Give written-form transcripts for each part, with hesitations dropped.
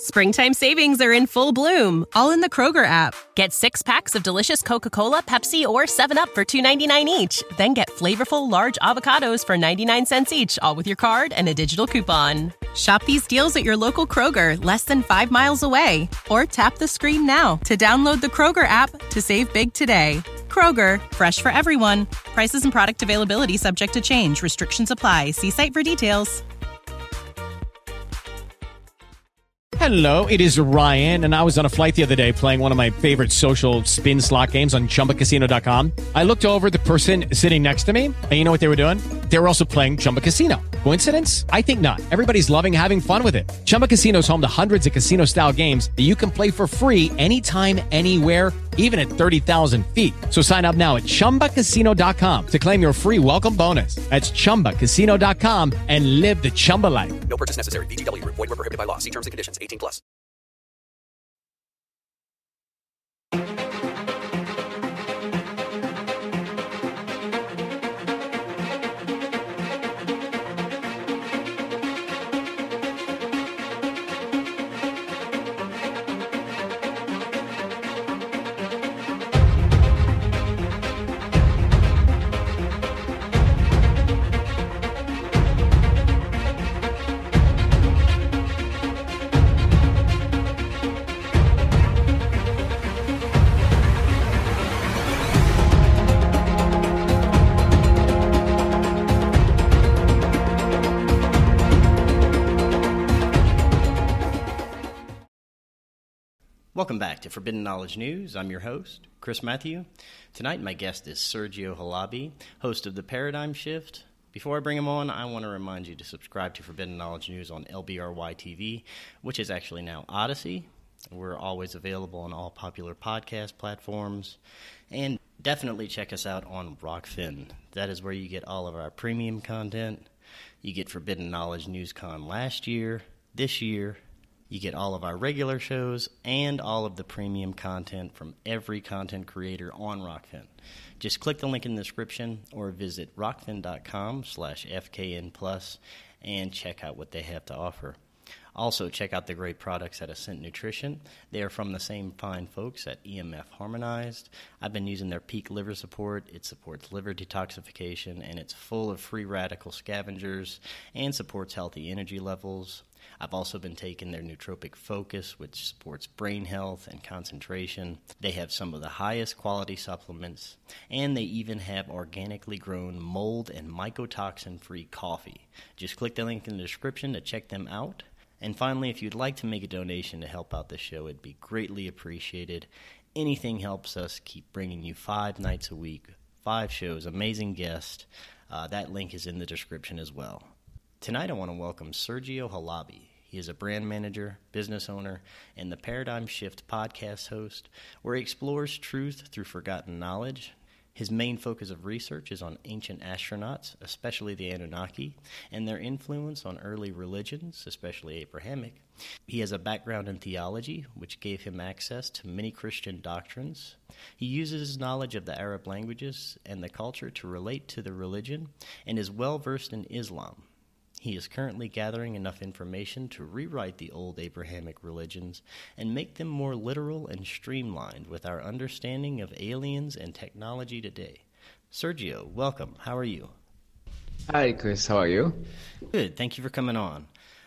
Springtime savings are in full bloom, all in the Kroger app. Get 6 packs of delicious Coca-Cola, Pepsi, or 7-Up for $2.99 each. Then get flavorful large avocados for 99 cents each, all with your card and a digital coupon. Shop these deals at your local Kroger, less than 5 miles away. Or tap the screen now to download the Kroger app to save big today. Kroger, fresh for everyone. Prices and product availability subject to change. Restrictions apply. See site for details. Hello, it is Ryan, and I was on a flight the other day playing one of my favorite social spin slot games on ChumbaCasino.com. I looked over at the person sitting next to me, and you know what they were doing? They were also playing Chumba Casino. Coincidence? I think not. Everybody's loving having fun with it. Chumba Casino is home to hundreds of casino-style games that you can play for free anytime, anywhere, even at 30,000 feet. So sign up now at ChumbaCasino.com to claim your free welcome bonus. That's ChumbaCasino.com and live the Chumba life. No purchase necessary. VGW. Void where prohibited by law. See terms and conditions. 18+. Welcome back to Forbidden Knowledge News. I'm your host, Chris Matthew. Tonight, my guest is Sergio Halabi, host of The Paradigm Shift. Before I bring him on, I want to remind you to subscribe to Forbidden Knowledge News on LBRY TV, which is actually now Odyssey. We're always available on all popular podcast platforms. And definitely check us out on Rockfin. That is where you get all of our premium content. You get Forbidden Knowledge NewsCon last year, this year. You get all of our regular shows and all of the premium content from every content creator on Rockfin. Just click the link in the description or visit rockfin.com/FKN+ and check out what they have to offer. Also, check out the great products at Ascent Nutrition. They are from the same fine folks at EMF Harmonized. I've been using their Peak Liver Support. It supports liver detoxification, and it's full of free radical scavengers and supports healthy energy levels. I've also been taking their Nootropic Focus, which supports brain health and concentration. They have some of the highest quality supplements, and they even have organically grown mold and mycotoxin-free coffee. Just click the link in the description to check them out. And finally, if you'd like to make a donation to help out the show, it'd be greatly appreciated. Anything helps us keep bringing you 5 nights a week, 5 shows, amazing guests. That link is in the description as well. Tonight I want to welcome Sergio Halabi. He is a brand manager, business owner, and the Paradigm Shift podcast host, where he explores truth through forgotten knowledge. His main focus of research is on ancient astronauts, especially the Anunnaki, and their influence on early religions, especially Abrahamic. He has a background in theology, which gave him access to many Christian doctrines. He uses his knowledge of the Arab languages and the culture to relate to the religion, and is well-versed in Islam. He is currently gathering enough information to rewrite the old Abrahamic religions and make them more literal and streamlined with our understanding of aliens and technology today. Sergio, welcome. How are you? Hi, Chris. How are you? Good. Thank you for coming on.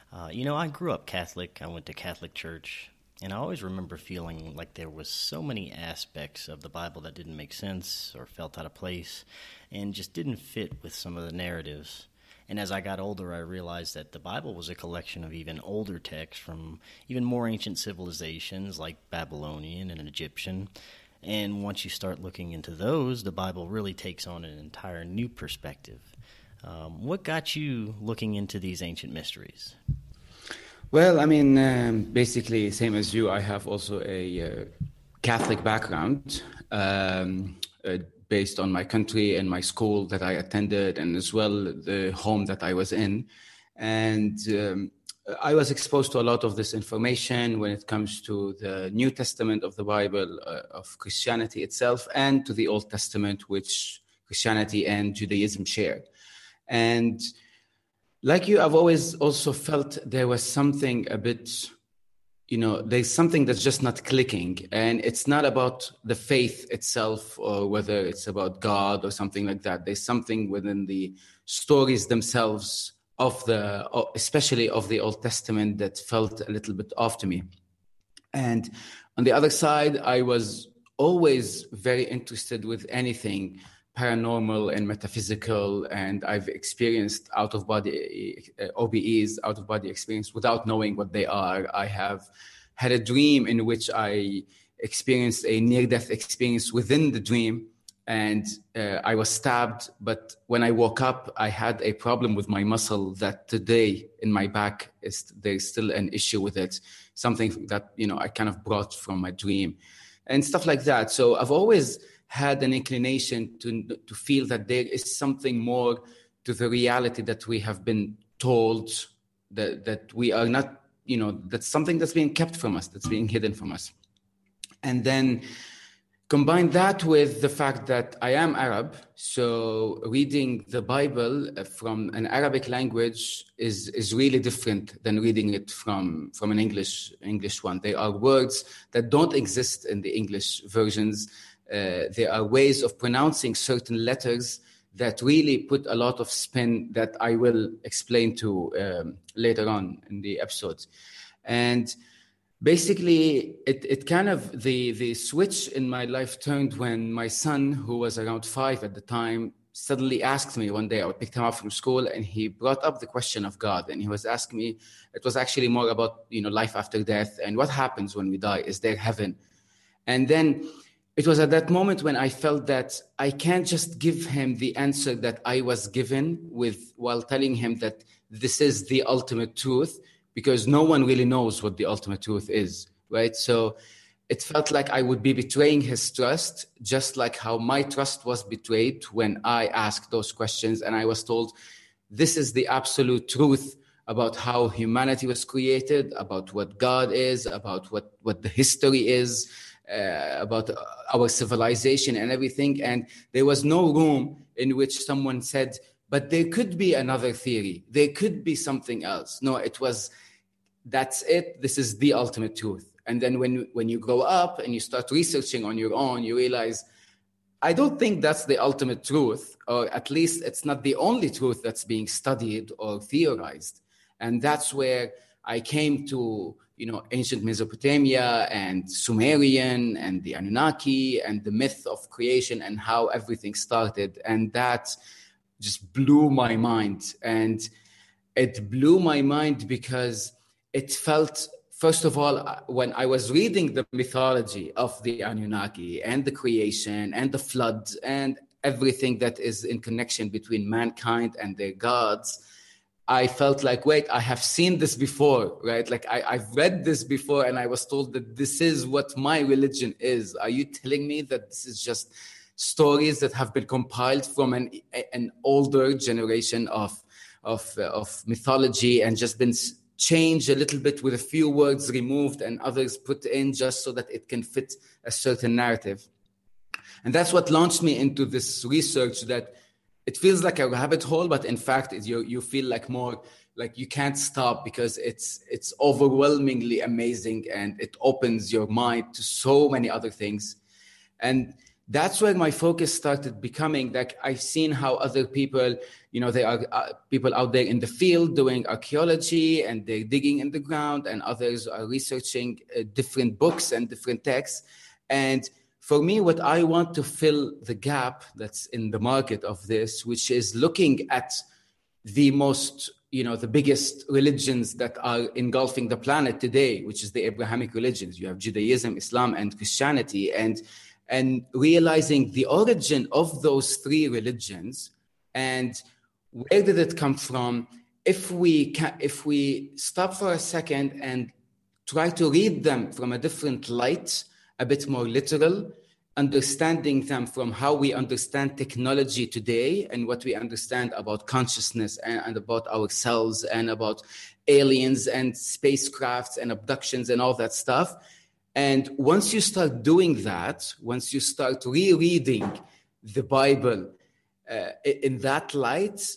I grew up Catholic. I went to Catholic church, and I always remember feeling like there was so many aspects of the Bible that didn't make sense or felt out of place and just didn't fit with some of the narratives. And as I got older, I realized that the Bible was a collection of even older texts from even more ancient civilizations like Babylonian and Egyptian. And once you start looking into those, the Bible really takes on an entire new perspective. What got you looking into these ancient mysteries? Well, basically, same as you, I have also a Catholic background. Based on my country and my school that I attended, and as well the home that I was in. And I was exposed to a lot of this information when it comes to the New Testament of the Bible, of Christianity itself, and to the Old Testament, which Christianity and Judaism share. And like you, I've always also felt there was something a bit there's something that's just not clicking, and it's not about the faith itself or whether it's about God or something like that. There's something within the stories themselves especially of the Old Testament, that felt a little bit off to me. And on the other side, I was always very interested with anything paranormal and metaphysical, and I've experienced out-of-body OBEs, out-of-body experience, without knowing what they are. I have had a dream in which I experienced a near-death experience within the dream, and I was stabbed. But when I woke up, I had a problem with my muscle that today in my back, there's still an issue with it, something that, I kind of brought from my dream and stuff like that. So I've always had an inclination to feel that there is something more to the reality that we have been told, that we are not, that's something that's being kept from us, that's being hidden from us. And then combine that with the fact that I am Arab, so reading the Bible from an Arabic language is really different than reading it from an English one. There are words that don't exist in the English versions. There are ways of pronouncing certain letters that really put a lot of spin that I will explain to later on in the episodes. And basically, it kind of, the switch in my life turned when my son, who was around 5 at the time, suddenly asked me one day. I picked him up from school, and he brought up the question of God. And he was asking me, it was actually more about, life after death and what happens when we die. Is there heaven? And then it was at that moment when I felt that I can't just give him the answer that I was given while telling him that this is the ultimate truth, because no one really knows what the ultimate truth is, right? So it felt like I would be betraying his trust, just like how my trust was betrayed when I asked those questions. And I was told, this is the absolute truth about how humanity was created, about what God is, about what the history is, about our civilization and everything. And there was no room in which someone said, but there could be another theory. There could be something else. No, it was, that's it. This is the ultimate truth. And then when you grow up and you start researching on your own, you realize, I don't think that's the ultimate truth, or at least it's not the only truth that's being studied or theorized. And that's where I came to, ancient Mesopotamia and Sumerian and the Anunnaki and the myth of creation and how everything started. And that just blew my mind. And it blew my mind because it felt, first of all, when I was reading the mythology of the Anunnaki and the creation and the flood and everything that is in connection between mankind and their gods, I felt like, wait, I have seen this before, right? Like I've read this before, and I was told that this is what my religion is. Are you telling me that this is just stories that have been compiled from an older generation of mythology and just been changed a little bit with a few words removed and others put in just so that it can fit a certain narrative? And that's what launched me into this research that it feels like a rabbit hole, but in fact, you feel like more like you can't stop because it's overwhelmingly amazing, and it opens your mind to so many other things. And that's where my focus started becoming. Like, I've seen how other people, there are people out there in the field doing archaeology, and they're digging in the ground, and others are researching different books and different texts. And for me, what I want to fill the gap that's in the market of this, which is looking at the most, the biggest religions that are engulfing the planet today, which is the Abrahamic religions. You have Judaism, Islam, and Christianity, and realizing the origin of those three religions and where did it come from. If we stop for a second and try to read them from a different light, a bit more literal, understanding them from how we understand technology today and what we understand about consciousness and about ourselves and about aliens and spacecrafts and abductions and all that stuff. And once you start doing that, once you start rereading the Bible in that light,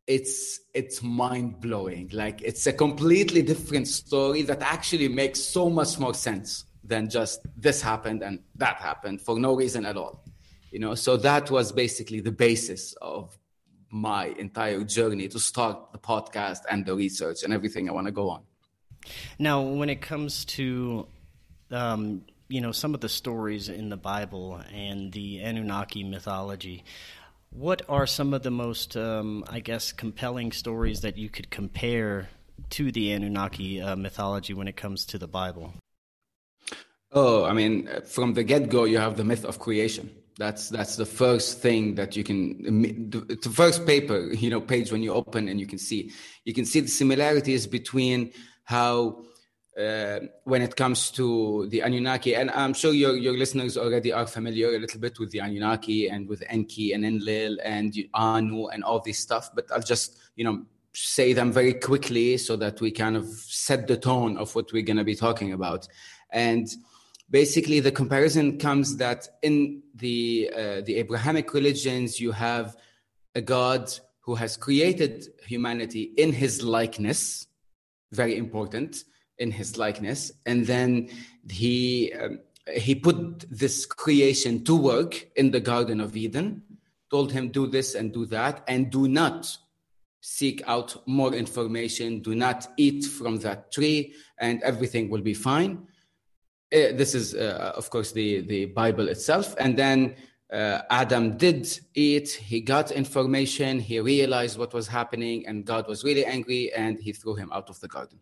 it's mind-blowing. Like, it's a completely different story that actually makes so much more sense than just this happened and that happened for no reason at all. So that was basically the basis of my entire journey to start the podcast and the research and everything I want to go on. Now, when it comes to some of the stories in the Bible and the Anunnaki mythology, what are some of the most, compelling stories that you could compare to the Anunnaki mythology when it comes to the Bible? Oh, I mean, from the get-go, you have the myth of creation. That's the first thing that you can, the first page when you open, and you can see the similarities between how, when it comes to the Anunnaki, and I'm sure your listeners already are familiar a little bit with the Anunnaki and with Enki and Enlil and Anu and all this stuff, but I'll just, say them very quickly so that we kind of set the tone of what we're going to be talking about. And basically, the comparison comes that in the Abrahamic religions, you have a God who has created humanity in his likeness, very important, in his likeness, and then he put this creation to work in the Garden of Eden, told him, do this and do that, and do not seek out more information, do not eat from that tree, and everything will be fine. This is, of course, the Bible itself. And then Adam did eat, he got information, he realized what was happening, and God was really angry, and he threw him out of the garden.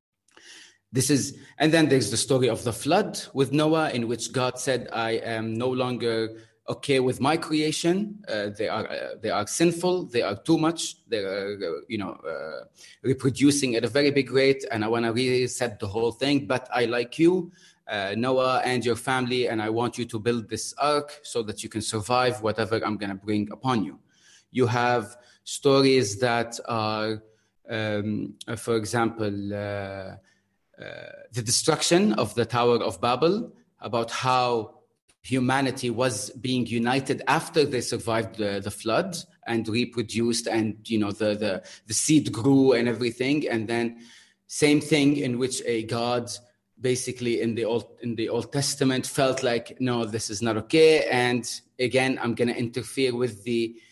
And then there's the story of the flood with Noah, in which God said, I am no longer okay with my creation. They are sinful. They are too much. They are, reproducing at a very big rate, and I want to reset the whole thing. But I like you, Noah, and your family, and I want you to build this ark so that you can survive whatever I'm going to bring upon you. You have stories that are, for example, the destruction of the Tower of Babel, about how humanity was being united after they survived the flood and reproduced, and the seed grew and everything. And then same thing, in which a God basically in the Old Testament felt like, no, this is not okay, and again I'm going to interfere with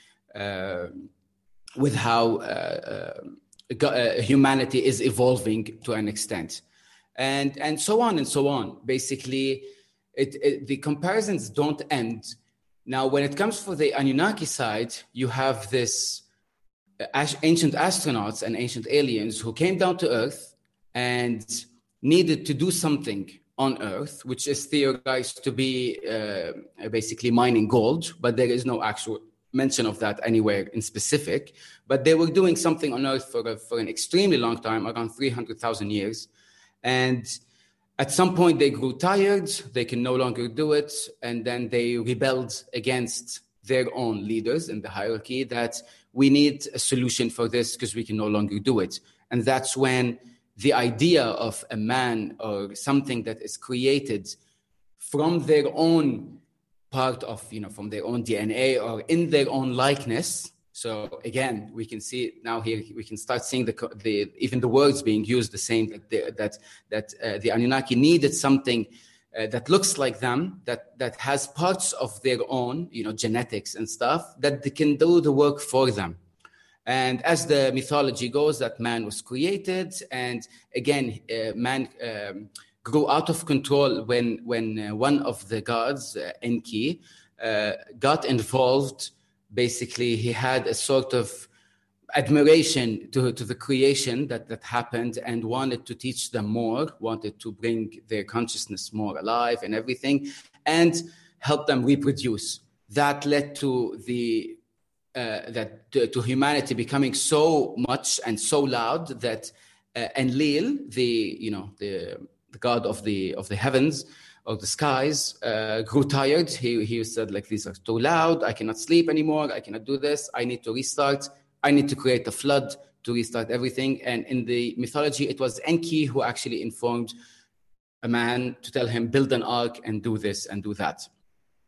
with how humanity is evolving to an extent. And so on and so on. Basically, the comparisons don't end. Now, when it comes for the Anunnaki side, you have this ancient astronauts and ancient aliens who came down to Earth and needed to do something on Earth, which is theorized to be basically mining gold, but there is no actual mention of that anywhere in specific. But they were doing something on Earth for an extremely long time, around 300,000 years. And at some point they grew tired, they can no longer do it, and then they rebelled against their own leaders in the hierarchy that we need a solution for this because we can no longer do it. And that's when the idea of a man or something that is created from their own part of, from their own DNA or in their own likeness. So again, we can see now here, we can start seeing even the words being used the same, that the Anunnaki needed something that looks like them, that has parts of their own, genetics and stuff, that they can do the work for them. And as the mythology goes, that man was created, and again, man grew out of control when one of the gods, Enki, got involved. Basically, he had a sort of admiration to the creation that happened, and wanted to teach them more, wanted to bring their consciousness more alive and everything, and help them reproduce. That led to to humanity becoming so much and so loud that Enlil, the god of the heavens, of the skies, grew tired. He said, like, these are too loud. I cannot sleep anymore. I cannot do this. I need to restart. I need to create a flood to restart everything. And in the mythology, it was Enki who actually informed a man to tell him, build an ark and do this and do that.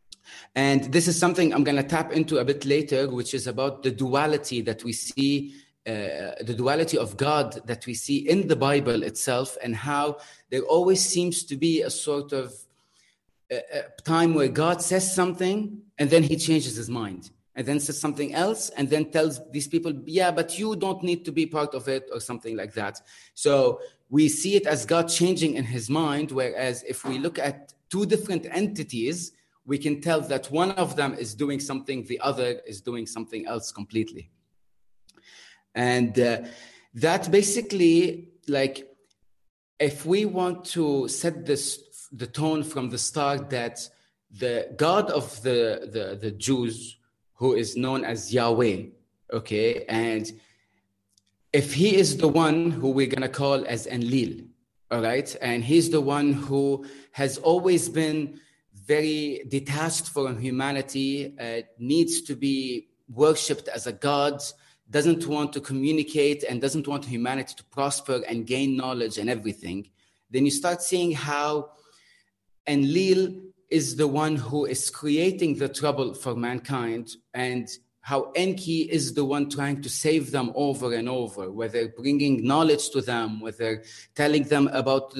And this is something I'm going to tap into a bit later, which is about the duality that we see the duality of God that we see in the Bible itself, and how there always seems to be a sort of a time where God says something and then he changes his mind, and then says something else and then tells these people, yeah, but you don't need to be part of it, or something like that. So we see it as God changing in his mind, whereas if we look at two different entities, we can tell that one of them is doing something, the other is doing something else completely. And that basically, like, if we want to set the tone from the start, that the God of the Jews, who is known as Yahweh, okay, and if he is the one who we're going to call as Enlil, all right, and he's the one who has always been very detached from humanity, needs to be worshipped as a god, doesn't want to communicate and doesn't want humanity to prosper and gain knowledge and everything, then you start seeing how Enlil is the one who is creating the trouble for mankind, and how Enki is the one trying to save them over and over, whether bringing knowledge to them, whether telling them about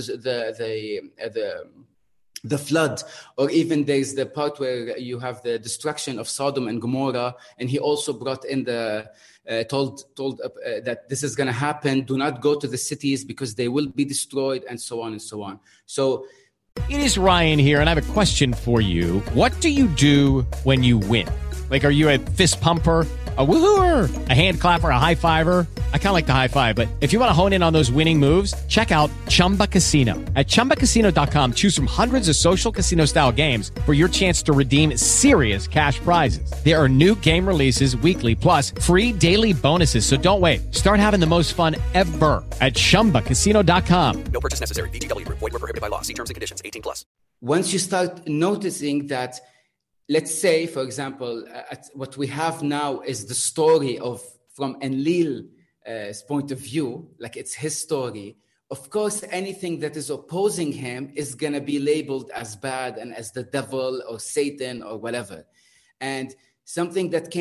the flood, or even there's the part where you have the destruction of Sodom and Gomorrah, and he also brought in told that this is going to happen. Do not go to the cities because they will be destroyed, and so on and so on. So It is Ryan here, and I have a question for you. What do you do when you win? Like, are you a fist pumper, a woohooer, a hand clapper, a high fiver? I kind of like the high five, but if you want to hone in on those winning moves, check out Chumba Casino. At ChumbaCasino.com, choose from hundreds of social casino-style games for your chance to redeem serious cash prizes. There are new game releases weekly, plus free daily bonuses. So don't wait. Start having the most fun ever at ChumbaCasino.com. No purchase necessary. VGW Group. Void where prohibited by law. See terms and conditions. 18+. Once you start noticing that, let's say, for example, what we have now is the story from Enlil's point of view, like it's his story. Of course, anything that is opposing him is going to be labeled as bad and as the devil or Satan or whatever. And something that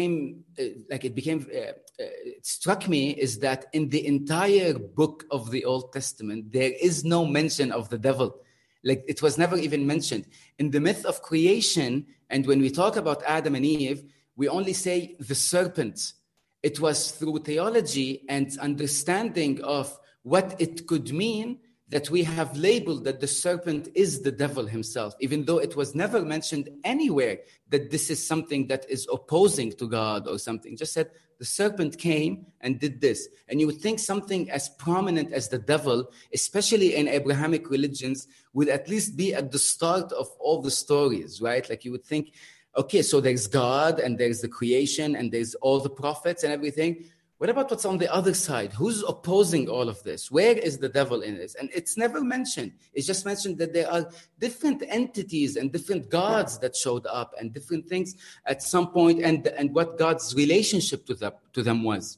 it struck me is that in the entire book of the Old Testament, there is no mention of the devil. Like, it was never even mentioned. In the myth of creation, and when we talk about Adam and Eve, we only say the serpent. It was through theology and understanding of what it could mean that we have labeled that the serpent is the devil himself, even though it was never mentioned anywhere that this is something that is opposing to God or something. Just said the serpent came and did this. And you would think something as prominent as the devil, especially in Abrahamic religions, would at least be at the start of all the stories, right? Like, you would think, okay, so there's God and there's the creation and there's all the prophets and everything. What about what's on the other side? Who's opposing all of this? Where is the devil in this? And it's never mentioned. It's just mentioned that there are different entities and different gods that showed up and different things at some point, and what God's relationship to them was.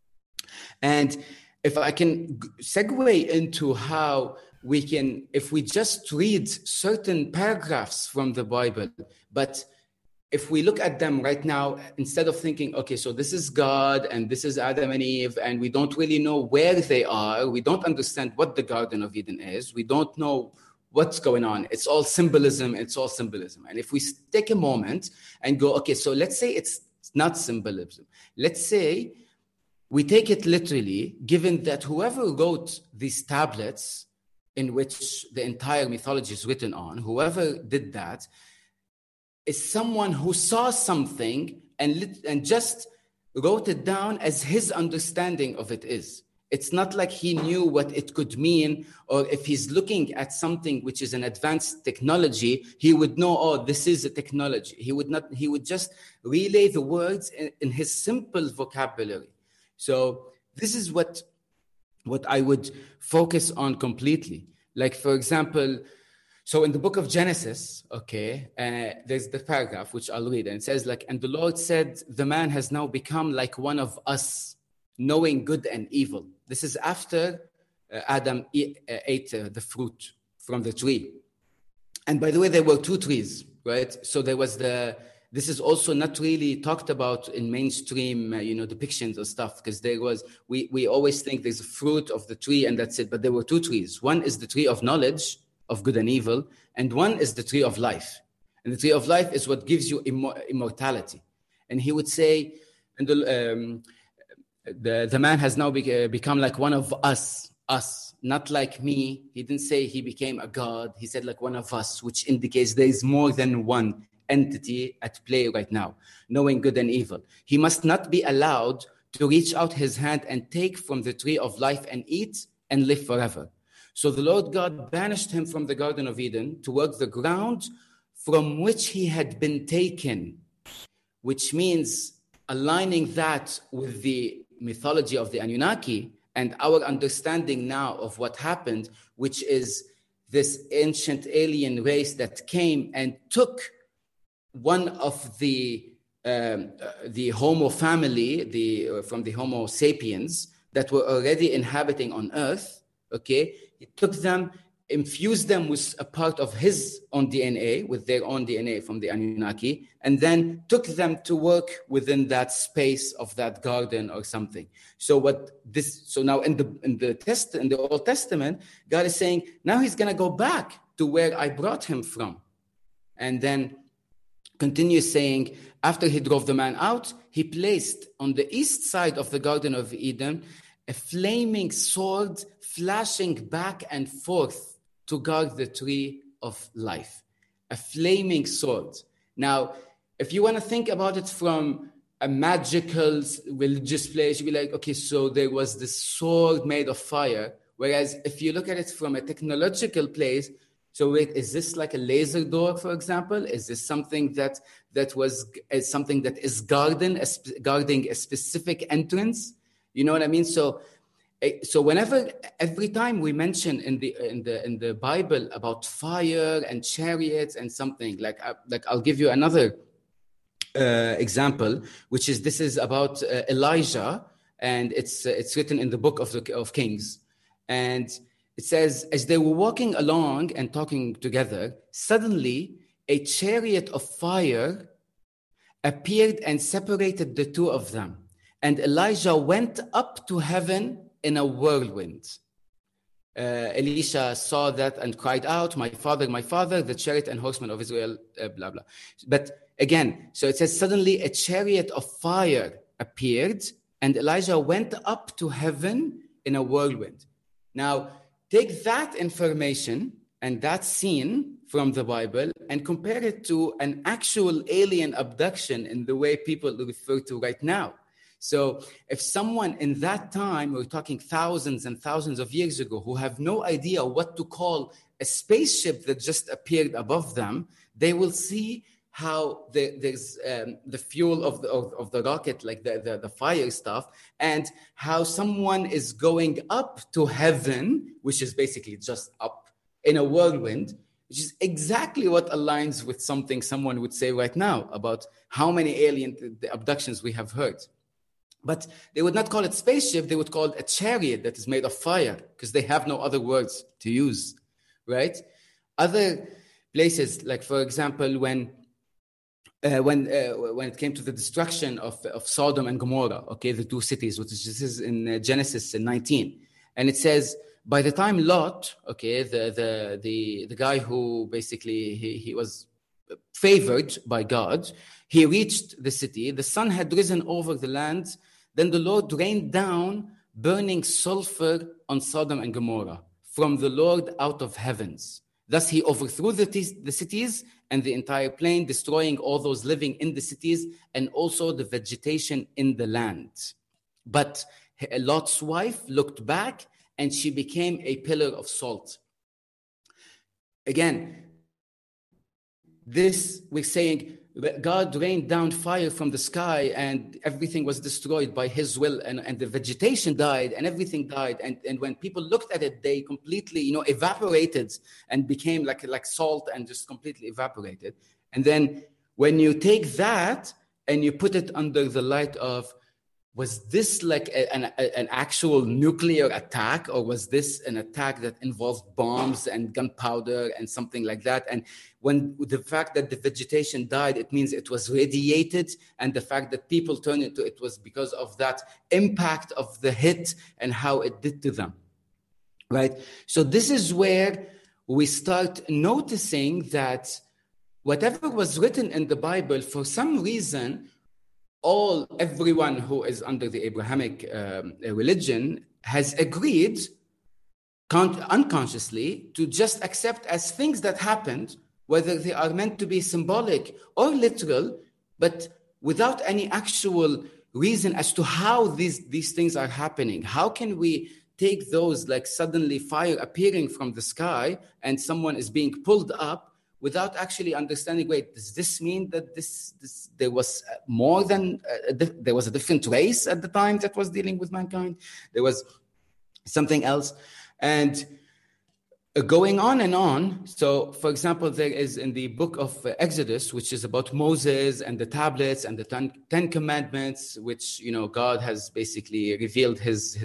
And if I can segue into how we can, if we just read certain paragraphs from the Bible, but if we look at them right now, instead of thinking, okay, so this is God and this is Adam and Eve, and we don't really know where they are, we don't understand what the Garden of Eden is, we don't know what's going on. It's all symbolism. And if we take a moment and go, okay, so let's say it's not symbolism. Let's say we take it literally, given that whoever wrote these tablets in which the entire mythology is written on, whoever did that, is someone who saw something and just wrote it down as his understanding of it is. It's not like he knew what it could mean, or if he's looking at something which is an advanced technology, he would know, oh, this is a technology. He would just relay the words in his simple vocabulary. So this is what I would focus on completely. Like, for example, so in the book of Genesis, okay, there's the paragraph which I'll read, and it says, like, and the Lord said, the man has now become like one of us, knowing good and evil. This is after Adam ate the fruit from the tree. And by the way, there were two trees, right? So there was the This is also not really talked about in mainstream, depictions of stuff, because we always think there's a fruit of the tree and that's it. But there were two trees. One is the tree of knowledge of good and evil, and one is the tree of life. And the tree of life is what gives you immortality. And he would say, and the man has now become like one of us, not like me. He didn't say he became a god. He said like one of us, which indicates there is more than one entity at play right now, knowing good and evil. He must not be allowed to reach out his hand and take from the tree of life and eat and live forever. So the Lord God banished him from the Garden of Eden to work the ground from which he had been taken, which means aligning that with the mythology of the Anunnaki and our understanding now of what happened, which is this ancient alien race that came and took one of the Homo family, from the Homo sapiens that were already inhabiting on Earth. Okay, he took them, infused them with a part of his own DNA, with their own DNA from the Anunnaki, and then took them to work within that space of that garden or something. So now in the Old Testament, God is saying, now he's going to go back to where I brought him from. And then continues saying, after he drove the man out, he placed on the east side of the Garden of Eden a flaming sword flashing back and forth to guard the tree of life. A flaming sword. Now, if you want to think about it from a magical religious place, you'd be like, okay, so there was this sword made of fire. Whereas if you look at it from a technological place, so wait, is this like a laser door, for example? Is this something that is guarding a specific entrance? You know what I mean? So every time we mention in the Bible about fire and chariots and something, like I'll give you another example, which is this is about Elijah, and it's written in the book of Kings, and it says, as they were walking along and talking together, suddenly a chariot of fire appeared and separated the two of them. And Elijah went up to heaven in a whirlwind. Elisha saw that and cried out, my father, the chariot and horsemen of Israel, blah, blah. But again, so it says, suddenly a chariot of fire appeared, and Elijah went up to heaven in a whirlwind. Now, take that information and that scene from the Bible and compare it to an actual alien abduction in the way people refer to right now. So if someone in that time, we're talking thousands and thousands of years ago, who have no idea what to call a spaceship that just appeared above them, they will see how there's the fuel of the rocket, like the fire stuff, and how someone is going up to heaven, which is basically just up in a whirlwind, which is exactly what aligns with something someone would say right now about how many alien abductions we have heard. But they would not call it spaceship, they would call it a chariot that is made of fire, because they have no other words to use, right? Other places, like for example, when it came to the destruction of Sodom and Gomorrah, okay, the two cities, which is in Genesis 19, and it says, by the time Lot, okay, the guy who basically he was favored by God, he reached the city. The sun had risen over the land. Then the Lord rained down burning sulfur on Sodom and Gomorrah from the Lord out of heavens. Thus he overthrew the cities and the entire plain, destroying all those living in the cities and also the vegetation in the land. But Lot's wife looked back and she became a pillar of salt. Again, this we're saying God rained down fire from the sky and everything was destroyed by his will, and the vegetation died and everything died. And when people looked at it, they completely, evaporated and became like salt and just completely evaporated. And then when you take that and you put it under the light of was this like an actual nuclear attack, or was this an attack that involved bombs and gunpowder and something like that? And when the fact that the vegetation died, it means it was radiated, and the fact that people turned into it was because of that impact of the hit and how it did to them, right? So this is where we start noticing that whatever was written in the Bible, for some reason, everyone who is under the Abrahamic religion has agreed unconsciously to just accept as things that happened, whether they are meant to be symbolic or literal, but without any actual reason as to how these things are happening. How can we take those like suddenly fire appearing from the sky and someone is being pulled up, without actually understanding, wait, does this mean that there was more than, there was a different race at the time that was dealing with mankind? There was something else. And going on and on. So, for example, there is in the book of Exodus, which is about Moses and the tablets and the Ten Commandments, which, God has basically revealed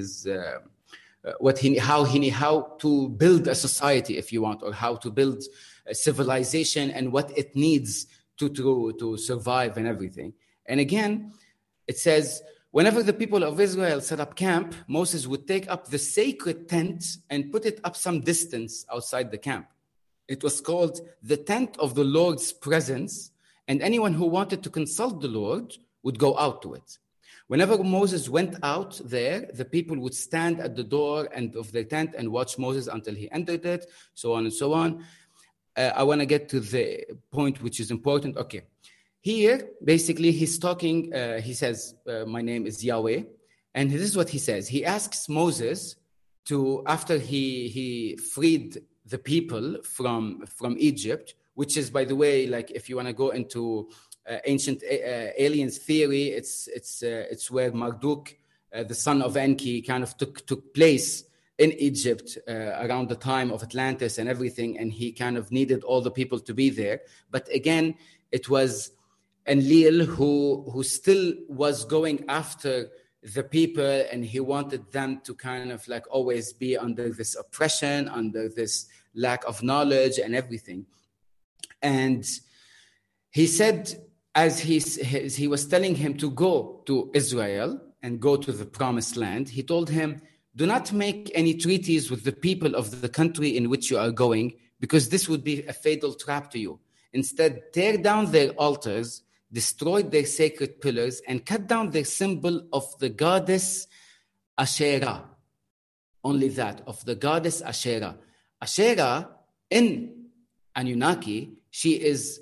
how to build a society, if you want, or how to build a civilization and what it needs to survive and everything. And again, it says, whenever the people of Israel set up camp, Moses would take up the sacred tent and put it up some distance outside the camp. It was called the tent of the Lord's presence, and anyone who wanted to consult the Lord would go out to it. Whenever Moses went out there, the people would stand at the door of the tent and watch Moses until he entered it, so on and so on. I want to get to the point which is important. Okay. Here, basically, he's talking, he says, my name is Yahweh. And this is what he says. He asks Moses to, after he freed the people from Egypt, which is, by the way, like if you want to go into ancient aliens theory, it's where Marduk, the son of Enki, kind of took place in Egypt around the time of Atlantis and everything, and he kind of needed all the people to be there. But again, it was Enlil who still was going after the people, and he wanted them to kind of like always be under this oppression, under this lack of knowledge and everything. And he said, as he was telling him to go to Israel and go to the promised land, he told him, do not make any treaties with the people of the country in which you are going, because this would be a fatal trap to you. Instead, tear down their altars, destroy their sacred pillars, and cut down their symbol of the goddess Asherah. Only that, of the goddess Asherah. Asherah, in Anunnaki, she is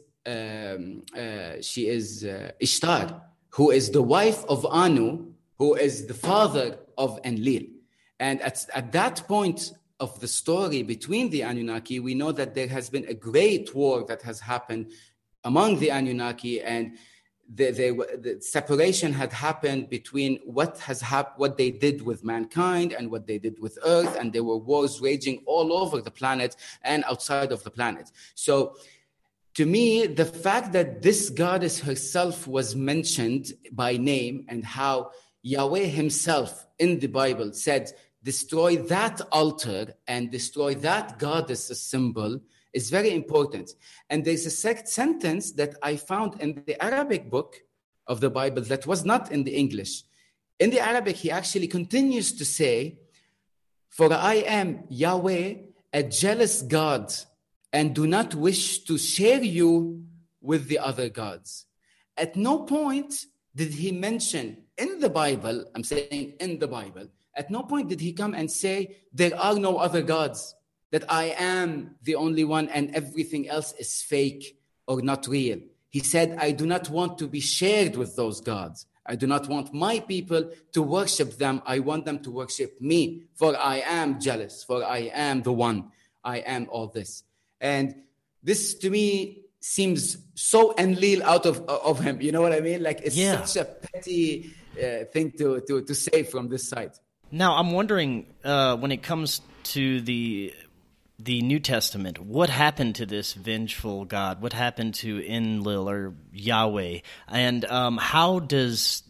Ishtar, who is the wife of Anu, who is the father of Enlil. And at that point of the story between the Anunnaki, we know that there has been a great war that has happened among the Anunnaki, and the separation had happened between what they did with mankind and what they did with Earth, and there were wars raging all over the planet and outside of the planet. So to me, the fact that this goddess herself was mentioned by name, and how Yahweh himself in the Bible said, destroy that altar and destroy that goddess symbol, is very important. And there's a sentence that I found in the Arabic book of the Bible that was not in the English. In the Arabic, he actually continues to say, for I am Yahweh, a jealous God, and do not wish to share you with the other gods. At no point did he mention in the Bible, I'm saying in the Bible, at no point did he come and say, there are no other gods, that I am the only one and everything else is fake or not real. He said, I do not want to be shared with those gods. I do not want my people to worship them. I want them to worship me, for I am jealous, for I am the one. I am all this. And this to me seems so Enlil out of him. You know what I mean? Like it's such a petty thing to say from this side. Now, I'm wondering, when it comes to the New Testament, what happened to this vengeful God? What happened to Enlil or Yahweh? And how does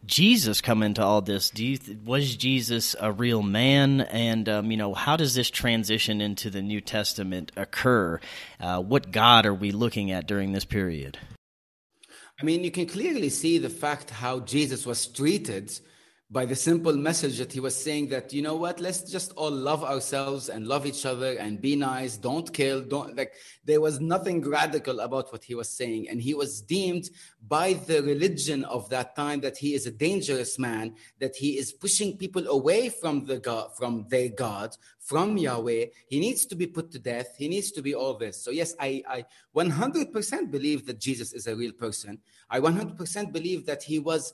Jesus come into all this? Was Jesus a real man? And, how does this transition into the New Testament occur? What God are we looking at during this period? I mean, you can clearly see the fact how Jesus was treated by the simple message that he was saying that, you know what, let's just all love ourselves and love each other and be nice, don't kill, there was nothing radical about what he was saying. And he was deemed by the religion of that time that he is a dangerous man, that he is pushing people away from their God, from Yahweh. He needs to be put to death. He needs to be all this. So yes, I 100% believe that Jesus is a real person. I 100% believe that he was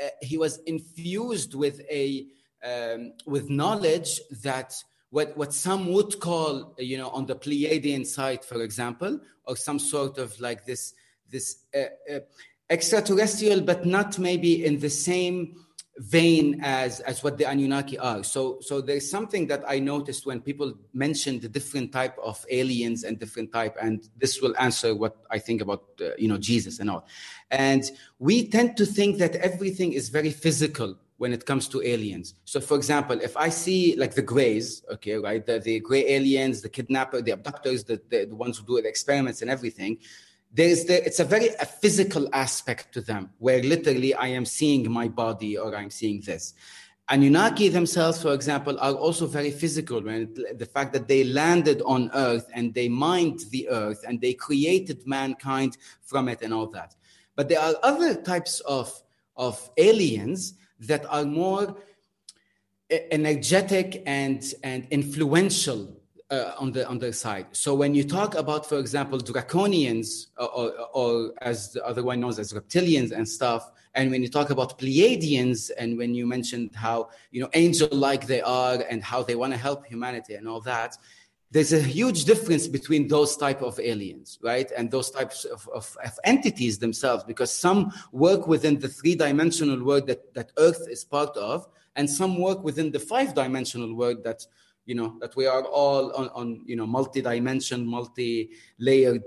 infused with with knowledge that what some would call, on the Pleiadian side, for example, or some sort of like this extraterrestrial, but not maybe in the same vein as what the Anunnaki are. So there's something that I noticed when people mention the different type of aliens and different type, and this will answer what I think about Jesus and all. And we tend to think that everything is very physical when it comes to aliens. So for example, if I see like the Greys, okay, right, the gray aliens, the kidnapper, the abductors, the ones who do the experiments and everything, it's a very physical aspect to them, where literally I am seeing my body or I'm seeing this. Anunnaki themselves, for example, are also very physical. The fact that they landed on Earth and they mined the Earth and they created mankind from it and all that. But there are other types of aliens that are more energetic and influential on the side. So when you talk about, for example, draconians, or as the other one known as reptilians and stuff, and when you talk about Pleiadians, and when you mentioned how angel-like they are and how they want to help humanity and all that, there's a huge difference between those type of aliens, right? And those types of entities themselves, because some work within the 3-dimensional world that Earth is part of, and some work within the 5-dimensional world that we are all on multi-dimension, multi-layered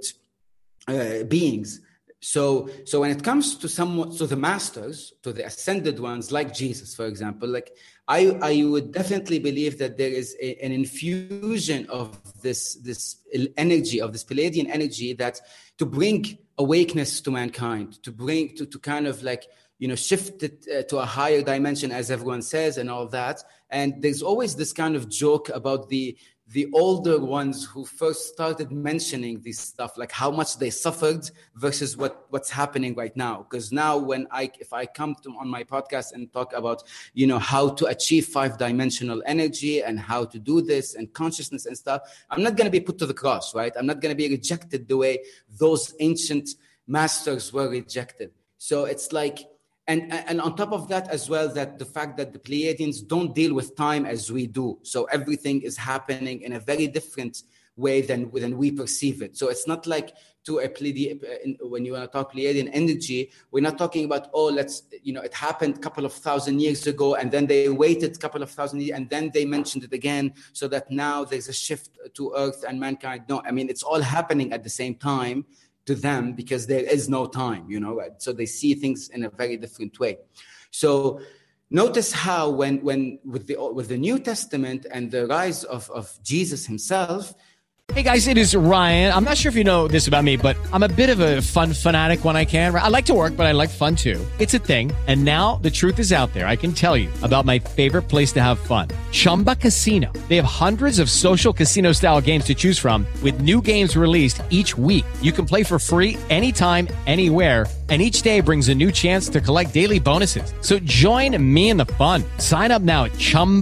beings. So when it comes to the masters, to the ascended ones like Jesus, for example, like I would definitely believe that there is an infusion of this energy, of this Pleiadian energy, that to bring awakeness to mankind, to bring to kind of like shift it to a higher dimension, as everyone says, and all that. And there's always this kind of joke about the older ones who first started mentioning this stuff, like how much they suffered versus what's happening right now. Because now if I come on my podcast and talk about, how to achieve 5-dimensional energy and how to do this and consciousness and stuff, I'm not going to be put to the cross, right? I'm not going to be rejected the way those ancient masters were rejected. So it's like, and on top of that as well, that the fact that the Pleiadians don't deal with time as we do. So everything is happening in a very different way than we perceive it. So it's not like to a Pleiadian, when you want to talk Pleiadian energy, we're not talking about, it happened a couple of thousand years ago, and then they waited a couple of thousand years, and then they mentioned it again, so that now there's a shift to Earth and mankind. No, I mean, it's all happening at the same time to them, because there is no time, so they see things in a very different way. So notice how when with the New Testament and the rise of Jesus himself. Hey guys, it is Ryan. I'm not sure if you know this about me, but I'm a bit of a fun fanatic when I can. I like to work, but I like fun too. It's a thing. And now the truth is out there. I can tell you about my favorite place to have fun. Chumba Casino. They have hundreds of social casino style games to choose from, with new games released each week. You can play for free anytime, anywhere. And each day brings a new chance to collect daily bonuses. So join me in the fun. Sign up now at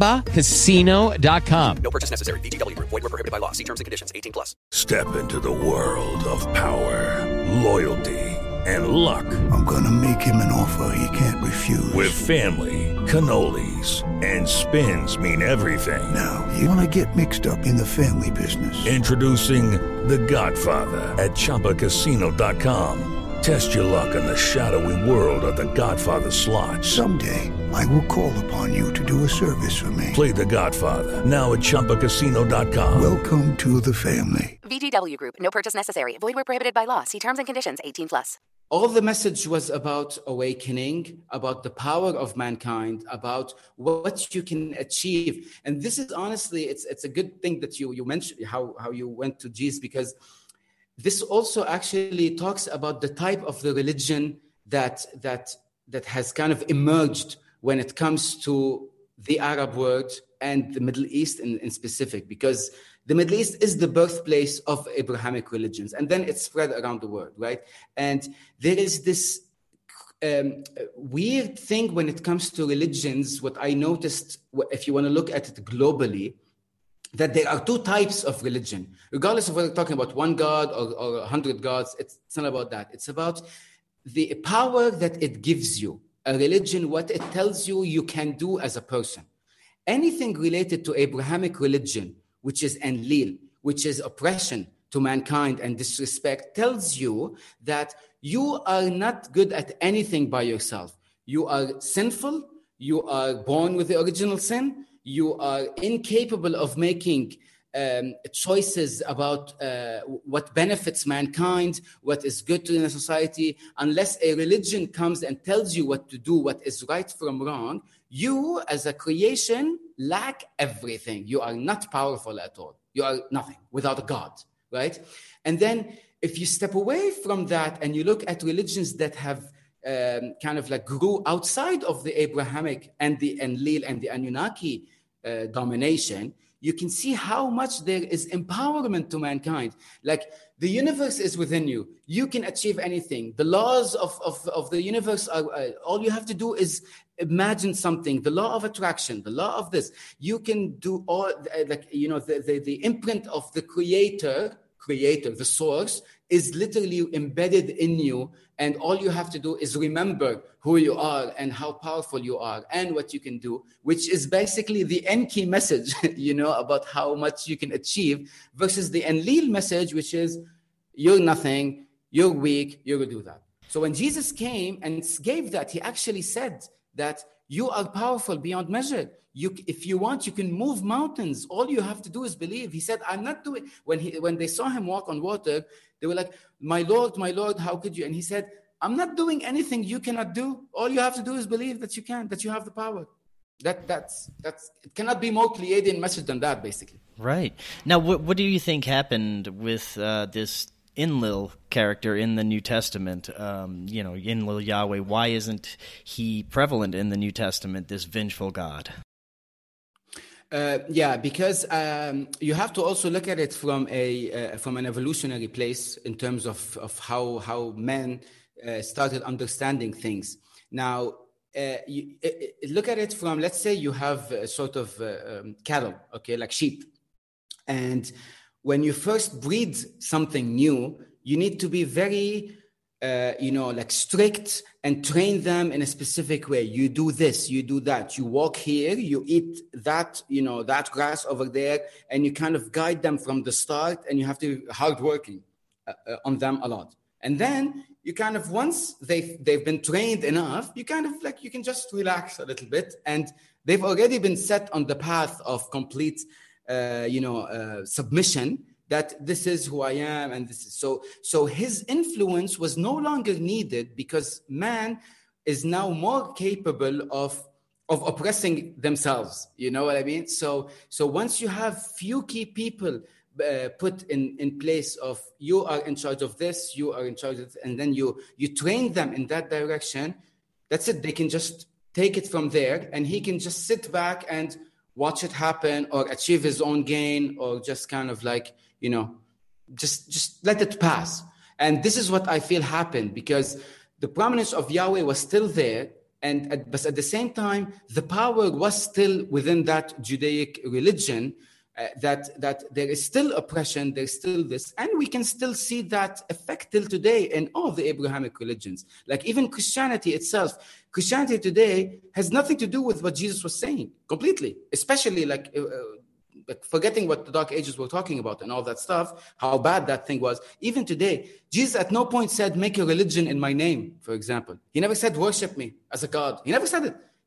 ChumbaCasino.com. No purchase necessary. VGW Group. Void where prohibited by law. See terms and conditions. 18+. Step into the world of power, loyalty, and luck. I'm gonna make him an offer he can't refuse. With family, cannolis, and spins mean everything. Now, you wanna get mixed up in the family business. Introducing The Godfather at ChumbaCasino.com. Test your luck in the shadowy world of The Godfather slot. Someday, I will call upon you to do a service for me. Play The Godfather now at ChumbaCasino.com. Welcome to the family. VGW Group. No purchase necessary. Void where prohibited by law. See terms and conditions. 18+. All the message was about awakening, about the power of mankind, about what you can achieve. And this is honestly, it's a good thing that you mentioned how you went to Jesus, because this also actually talks about the type of the religion that has kind of emerged when it comes to the Arab world and the Middle East in specific, because the Middle East is the birthplace of Abrahamic religions, and then it spread around the world, right? And there is this weird thing when it comes to religions. What I noticed, if you want to look at it globally, that there are two types of religion, regardless of whether we're talking about one God or 100 gods. It's not about that. It's about the power that it gives you. A religion, what it tells you you can do as a person. Anything related to Abrahamic religion, which is enlil, which is oppression to mankind and disrespect, tells you that you are not good at anything by yourself. You are sinful. You are born with the original sin. You are incapable of making choices about what benefits mankind, what is good to the society. Unless a religion comes and tells you what to do, what is right from wrong, you as a creation lack everything. You are not powerful at all. You are nothing without a God, right? And then if you step away from that and you look at religions that have kind of like grew outside of the Abrahamic and the Enlil and the Anunnaki domination, you can see how much there is empowerment to mankind. Like the universe is within you. You can achieve anything. The laws of the universe are, all you have to do is imagine something. The law of attraction, the law of this. You can do all, the imprint of the creator, the source, is literally embedded in you. And all you have to do is remember who you are and how powerful you are and what you can do, which is basically the Enki message, about how much you can achieve, versus the Enlil message, which is you're nothing, you're weak, you will do that. So when Jesus came and gave that, he actually said that you are powerful beyond measure. If you want, you can move mountains. All you have to do is believe. He said, I'm not doing, when they saw him walk on water, they were like, my Lord, how could you? And he said, I'm not doing anything you cannot do. All you have to do is believe that you can, that you have the power. That's it cannot be more Pleiadian message than that, basically. Right. Now, what do you think happened with this Enlil character in the New Testament? Enlil Yahweh, why isn't he prevalent in the New Testament, this vengeful God? Because you have to also look at it from an evolutionary place in terms of how men started understanding things. Now, look at it from, let's say you have a sort of cattle, okay, like sheep. And when you first breed something new, you need to be very strict and train them in a specific way. You do this, you do that. You walk here, you eat that, that grass over there, and you kind of guide them from the start, and you have to be hardworking on them a lot. And then you kind of, once they've been trained enough, you kind of you can just relax a little bit, and they've already been set on the path of complete, submission. That this is who I am, and this is so his influence was no longer needed because man is now more capable of oppressing themselves. You know what I mean? So once you have few key people put in place of you are in charge of this, you are in charge of this, and then you train them in that direction, that's it. They can just take it from there, and he can just sit back and watch it happen or achieve his own gain, or just kind of just let it pass. And this is what I feel happened, because the prominence of Yahweh was still there, but at the same time, the power was still within that Judaic religion, that there is still oppression, there's still this, and we can still see that effect till today in all the Abrahamic religions. Like even Christianity itself, Christianity today has nothing to do with what Jesus was saying, completely, especially forgetting what the Dark Ages were talking about and all that stuff, how bad that thing was. Even today, Jesus at no point said, make a religion in my name, for example. He never said, worship me as a God. He never said it.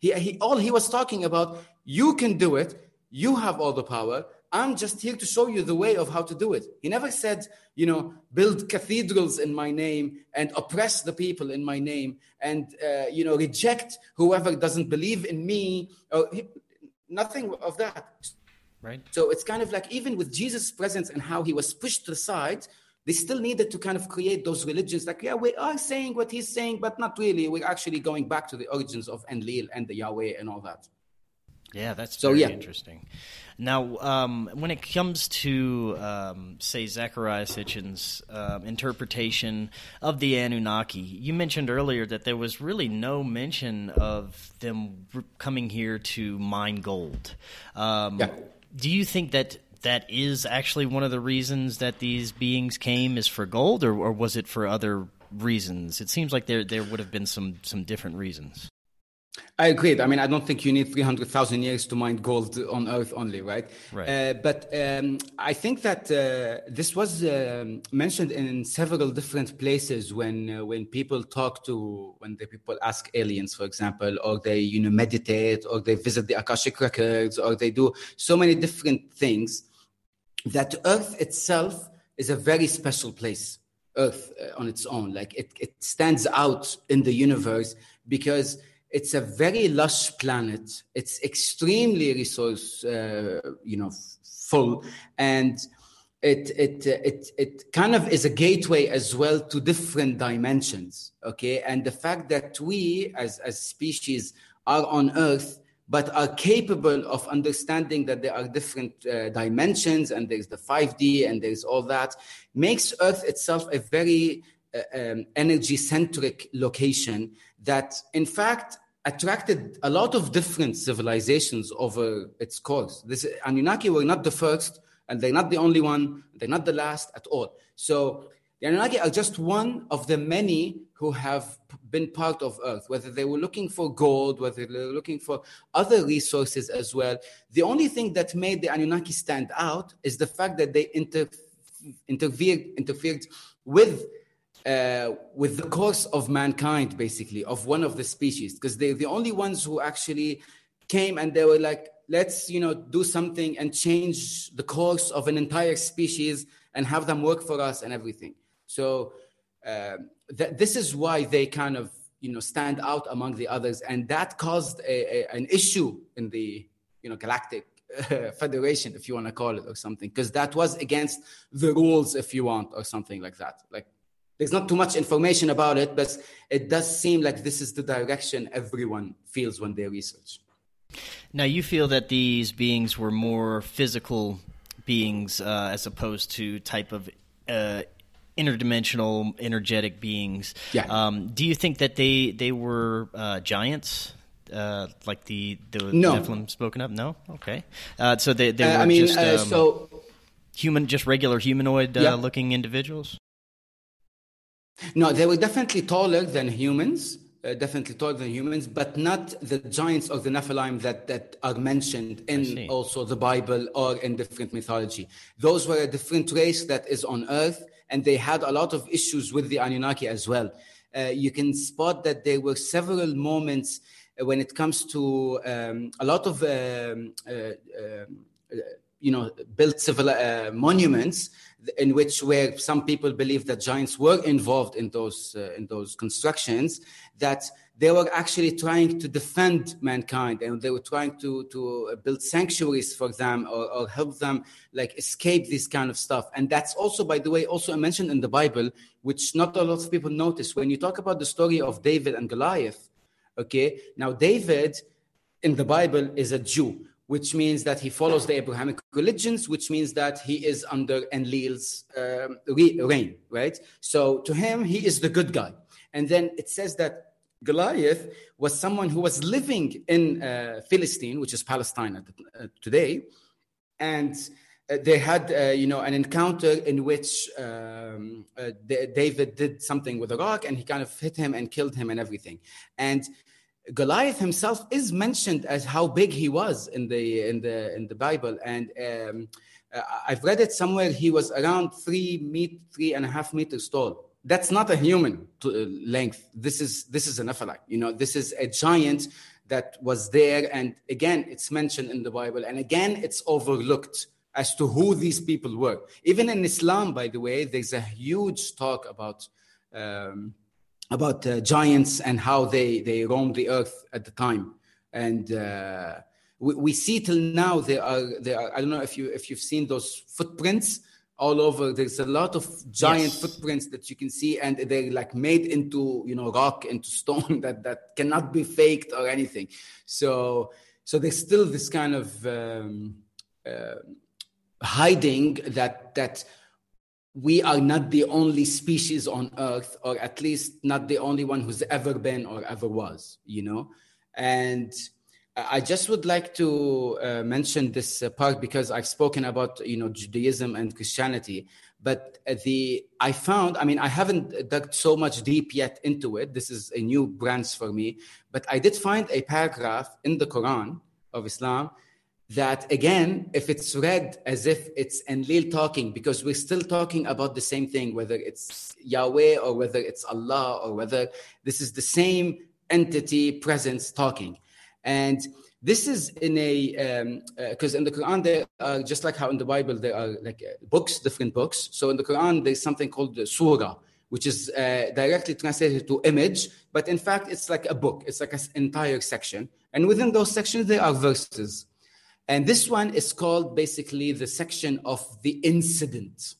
All he was talking about, you can do it. You have all the power. I'm just here to show you the way of how to do it. He never said, build cathedrals in my name and oppress the people in my name and, reject whoever doesn't believe in me. Nothing of that. Right. So it's kind of like, even with Jesus' presence and how he was pushed to the side, they still needed to kind of create those religions like, yeah, we are saying what he's saying, but not really. We're actually going back to the origins of Enlil and the Yahweh and all that. Yeah, that's very interesting. Now, when it comes to, say, Zecharia Sitchin's interpretation of the Anunnaki, you mentioned earlier that there was really no mention of them coming here to mine gold. Do you think that is actually one of the reasons that these beings came is for gold, or was it for other reasons? It seems like there would have been some different reasons. I agree. I mean, I don't think you need 300,000 years to mine gold on Earth only, right? But I think that this was mentioned in several different places when people when the people ask aliens, for example, or they meditate, or they visit the Akashic records, or they do so many different things. That Earth itself is a very special place. Earth on its own, like it stands out in the universe because it's a very lush planet. It's extremely resource, full, and it kind of is a gateway as well to different dimensions. Okay, and the fact that we as species are on Earth, but are capable of understanding that there are different dimensions, and there's the 5D, and there's all that, makes Earth itself a very energy-centric location that, in fact, attracted a lot of different civilizations over its course. This Anunnaki were not the first, and they're not the only one. They're not the last at all. So the Anunnaki are just one of the many who have been part of Earth, whether they were looking for gold, whether they were looking for other resources as well. The only thing that made the Anunnaki stand out is the fact that they interfered with the course of mankind, basically, of one of the species, because they're the only ones who actually came and they were like, let's, do something and change the course of an entire species and have them work for us and everything. So this is why they kind of, stand out among the others. And that caused an issue in the, galactic federation, if you want to call it, or something, because that was against the rules, if you want, or something like that. Like, there's not too much information about it, but it does seem like this is the direction everyone feels when they research. Now, you feel that these beings were more physical beings as opposed to type of interdimensional, energetic beings. Yeah. Do you think that they were giants, like the No. Nephilim spoken of? No? Okay. So they were human, just regular humanoid looking individuals? No, they were definitely taller than humans, but not the giants or the Nephilim that are mentioned in also the Bible or in different mythology. Those were a different race that is on Earth, and they had a lot of issues with the Anunnaki as well. You can spot that there were several moments when it comes to a lot of built civil monuments in which where some people believe that giants were involved in those constructions, that they were actually trying to defend mankind, and they were trying to build sanctuaries for them or help them like escape this kind of stuff. And that's also, by the way, also mentioned in the Bible, which not a lot of people notice. When you talk about the story of David and Goliath, okay, now David in the Bible is a Jew, which means that he follows the Abrahamic religions, which means that he is under Enlil's reign, right? So to him, he is the good guy. And then it says that Goliath was someone who was living in Philistine, which is Palestine today, and they had an encounter in which David did something with a rock, and he kind of hit him and killed him and everything. And Goliath himself is mentioned as how big he was in the Bible, and I've read it somewhere. He was around 3.5 meters tall. That's not a human length. This is a Nephilim. This is a giant that was there. And again, it's mentioned in the Bible. And again, it's overlooked as to who these people were. Even in Islam, by the way, there's a huge talk about giants and how they roamed the earth at the time. And we see till now there are I don't know if you've seen those footprints all over. There's a lot of giant footprints that you can see, and they're like made into rock, into stone that cannot be faked or anything. So there's still this kind of hiding that we are not the only species on Earth, or at least not the only one who's ever been or ever was, And I just would like to mention this part because I've spoken about, Judaism and Christianity. But I haven't dug so much deep yet into it. This is a new branch for me. But I did find a paragraph in the Quran of Islam that, again, if it's read as if it's Enlil talking, because we're still talking about the same thing, whether it's Yahweh or whether it's Allah or whether this is the same entity, presence talking. And this is in because in the Quran, there are, just like how in the Bible, there are like books, different books. So in the Quran, there's something called the surah, which is directly translated to image. But in fact, it's like a book. It's like an entire section. And within those sections, there are verses. And this one is called basically the section of the incident,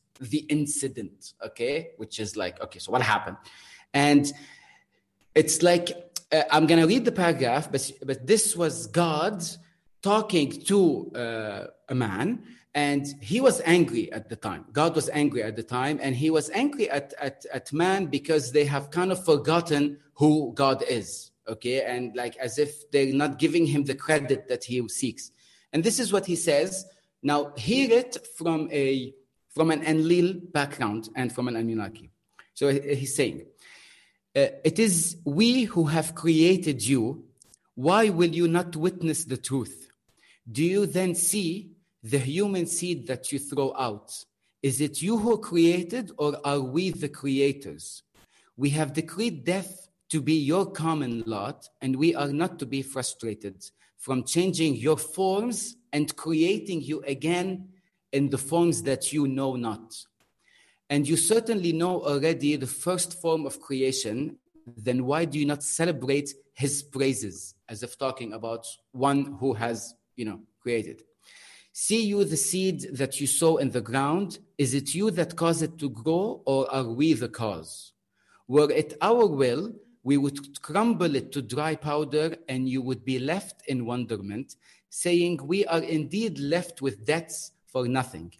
okay? Which is like, okay, so what happened? And it's like, I'm going to read the paragraph, but this was God talking to a man, and he was angry at the time. God was angry at the time, and he was angry at man because they have kind of forgotten who God is, okay? And like as if they're not giving him the credit that he seeks. And this is what he says. Now, hear it from an Enlil background and from an Anunnaki. So he's saying, it is we who have created you. Why will you not witness the truth? Do you then see the human seed that you throw out? Is it you who created, or are we the creators? We have decreed death to be your common lot, and we are not to be frustrated from changing your forms and creating you again in the forms that you know not. And you certainly know already the first form of creation, then why do you not celebrate his praises, as if talking about one who has, created? See you the seed that you sow in the ground? Is it you that cause it to grow, or are we the cause? Were it our will, we would crumble it to dry powder, and you would be left in wonderment, saying, we are indeed left with debts for nothing.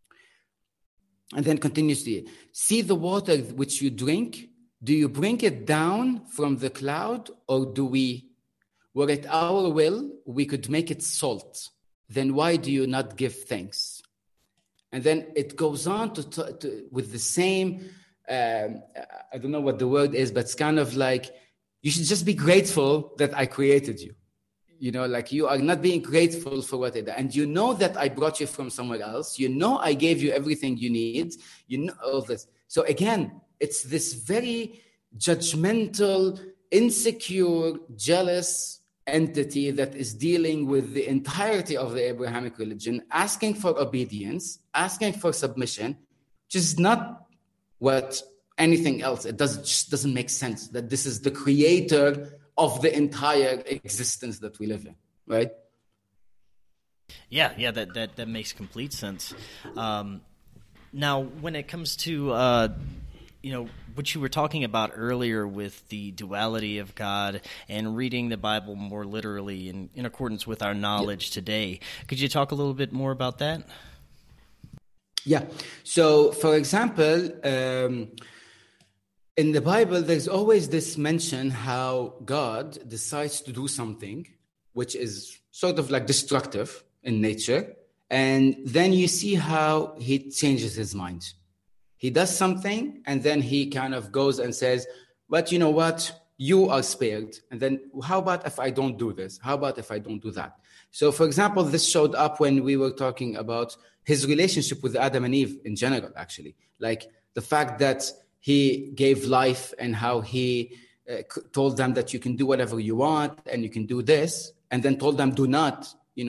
And then continuously, see the water which you drink. Do you bring it down from the cloud, or do we? Were it our will, we could make it salt. Then why do you not give thanks? And then it goes on to with the same, I don't know what the word is, but it's kind of like, you should just be grateful that I created you. Like you are not being grateful for what I did. And you know that I brought you from somewhere else. You know I gave you everything you need. You know all this. So again, it's this very judgmental, insecure, jealous entity that is dealing with the entirety of the Abrahamic religion, asking for obedience, asking for submission, which is not what anything else. It just doesn't make sense that this is the creator of the entire existence that we live in, right? Yeah, that makes complete sense. Now, when it comes to what you were talking about earlier with the duality of God and reading the Bible more literally in accordance with our knowledge today, could you talk a little bit more about that? Yeah. So, for example, in the Bible, there's always this mention how God decides to do something which is sort of like destructive in nature, and then you see how he changes his mind. He does something, and then he kind of goes and says, but you know what? You are spared. And then how about if I don't do this? How about if I don't do that? So, for example, this showed up when we were talking about his relationship with Adam and Eve in general, actually. Like the fact that he gave life and how he told them that you can do whatever you want and you can do this, and then told them do not,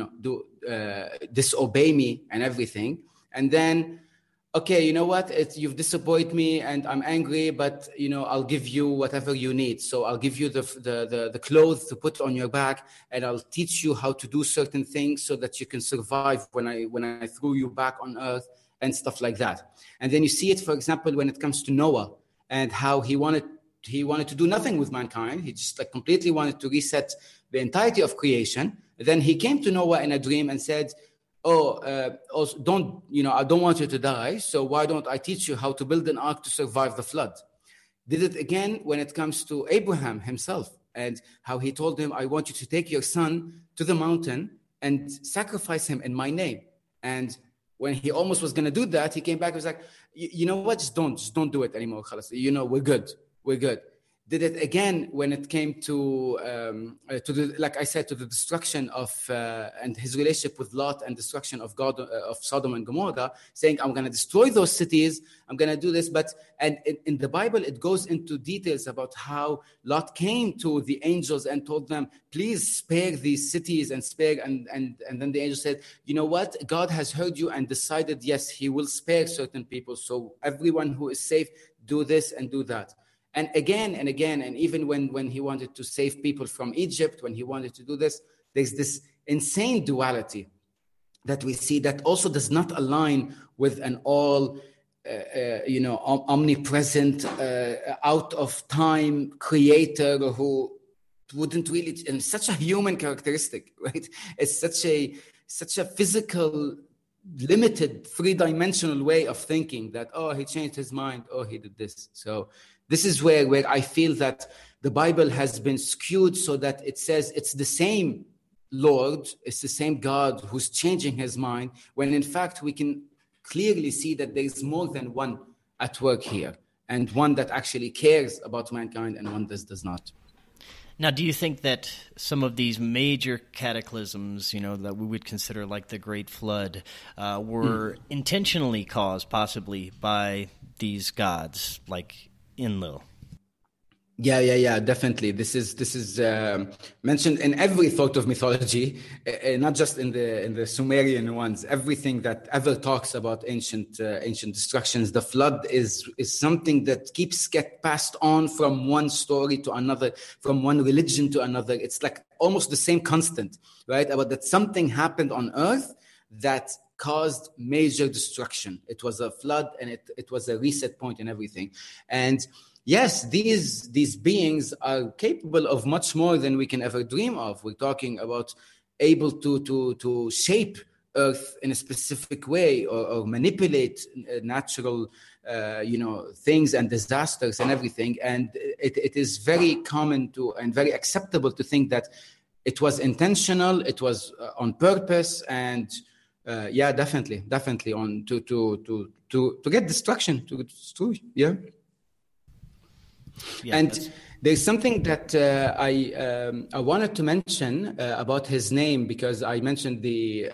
disobey me and everything. And then, okay, you know what? You've disappointed me and I'm angry, but, I'll give you whatever you need. So I'll give you the clothes to put on your back, and I'll teach you how to do certain things so that you can survive when I threw you back on earth and stuff like that. And then you see it, for example, when it comes to Noah and how he wanted to do nothing with mankind. He just completely wanted to reset the entirety of creation. Then he came to Noah in a dream and said, also I don't want you to die, so why don't I teach you how to build an ark to survive the flood? Did it again when it comes to Abraham himself, and how he told him, I want you to take your son to the mountain and sacrifice him in my name. And when he almost was going to do that, he came back and was like, you know what, just don't do it anymore. We're good. Did it again when it came to the destruction of and his relationship with Lot and destruction of God of Sodom and Gomorrah, saying, I'm going to destroy those cities, I'm going to do this. And in the Bible, it goes into details about how Lot came to the angels and told them, please spare these cities and spare. And then the angel said, you know what? God has heard you and decided, yes, he will spare certain people. So everyone who is safe, do this and do that. And again and again, and even when he wanted to save people from Egypt, when he wanted to do this, there's this insane duality that we see that also does not align with an all, omnipresent, out of time creator who wouldn't really, and such a human characteristic, right? It's such a physical, limited, three-dimensional way of thinking that, he changed his mind, he did this. So this is where I feel that the Bible has been skewed so that it says it's the same Lord, it's the same God who's changing his mind, when in fact we can clearly see that there's more than one at work here, and one that actually cares about mankind and one that does not. Now, do you think that some of these major cataclysms, that we would consider like the Great Flood, were intentionally caused possibly by these gods, like Enlil? Yeah, definitely. This is mentioned in every sort of mythology, not just in the Sumerian ones. Everything that ever talks about ancient destructions, the flood is something that get passed on from one story to another, from one religion to another. It's like almost the same constant, right? About that something happened on earth that caused major destruction. It was a flood, and it was a reset point in everything. And yes, these beings are capable of much more than we can ever dream of. We're talking about able to shape Earth in a specific way, or manipulate natural, things and disasters and everything. And it is very common and very acceptable to think that it was intentional, it was on purpose, and definitely on to get destruction, to destroy. Yeah, and there's something that I wanted to mention about his name, because I mentioned the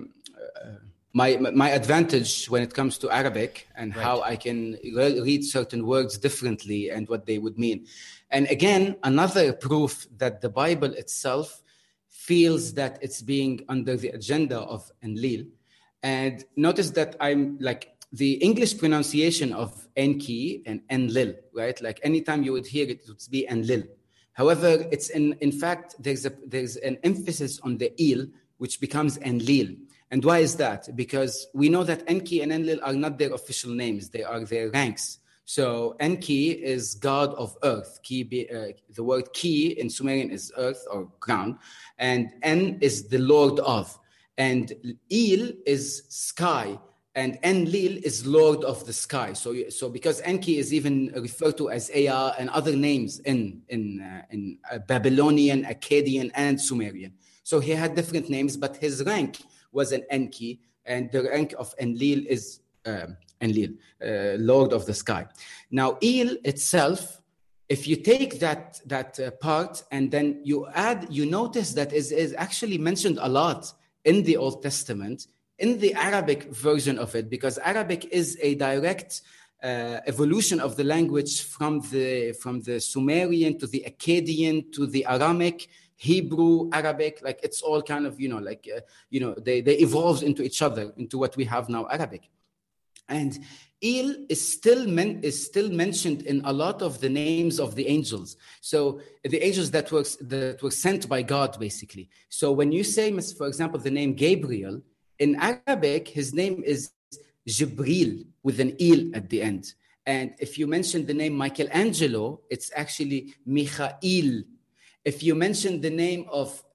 my advantage when it comes to Arabic and how I can read certain words differently and what they would mean. And again, another proof that the Bible itself feels that it's being under the agenda of Enlil. And notice that I'm like the English pronunciation of Enki and Enlil, right? Like anytime you would hear it, it would be Enlil. However, it's in fact, there's an emphasis on the il, which becomes Enlil. And why is that? Because we know that Enki and Enlil are not their official names. They are their ranks. So Enki is god of earth. The word ki in Sumerian is earth or ground. And En is the lord of. And Il is sky. And Enlil is lord of the sky. So because Enki is even referred to as Ea and other names in Babylonian, Akkadian, and Sumerian. So he had different names, but his rank was an Enki, and the rank of Enlil is Enlil, lord of the sky. Now, Il itself, if you take that part and then you notice that is actually mentioned a lot in the Old Testament, in the Arabic version of it, because Arabic is a direct evolution of the language from the Sumerian to the Akkadian to the Aramic, Hebrew, Arabic. Like it's all kind of, they evolved into each other, into what we have now, Arabic. And El is still mentioned in a lot of the names of the angels. So the angels that were sent by God, basically. So when you say, for example, the name Gabriel, in Arabic, his name is Jibril with an El at the end. And if you mention the name Michelangelo, it's actually Michael. If you mention the name of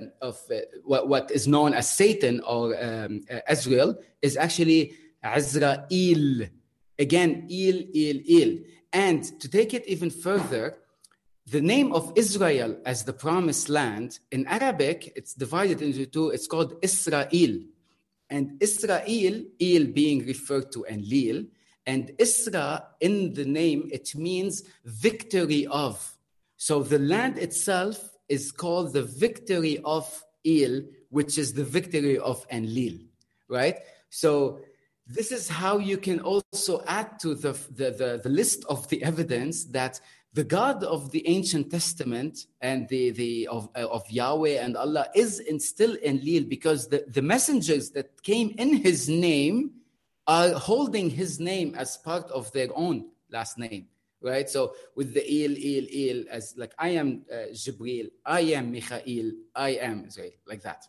what is known as Satan or Azrael, is actually Azrael. Again, El. And to take it even further, the name of Israel as the promised land, in Arabic, it's divided into two. It's called Israel. And Israel, El being referred to Enlil, and Isra in the name, it means victory of. So the land itself is called the victory of El, which is the victory of Enlil, right? So this is how you can also add to the list of the evidence that the God of the Ancient Testament and of Yahweh and Allah is still Enlil, because the messengers that came in his name are holding his name as part of their own last name, right? So with the El, as like I am Jibril, I am Michael, I am Israel, like that.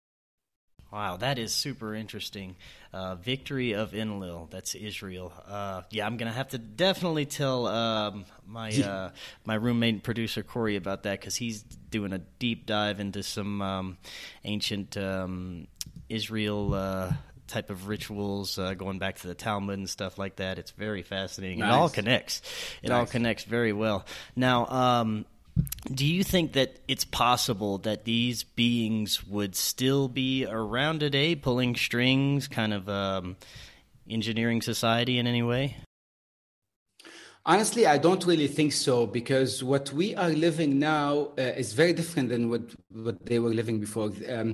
Wow, that is super interesting. Victory of Enlil, that's Israel. I'm going to have to definitely tell my roommate and producer, Corey, about that, because he's doing a deep dive into some ancient Israel type of rituals, going back to the Talmud and stuff like that. It's very fascinating. Nice. It all connects. It all connects very well. Now, do you think that it's possible that these beings would still be around today, pulling strings, kind of engineering society in any way? Honestly, I don't really think so, because what we are living now is very different than what they were living before.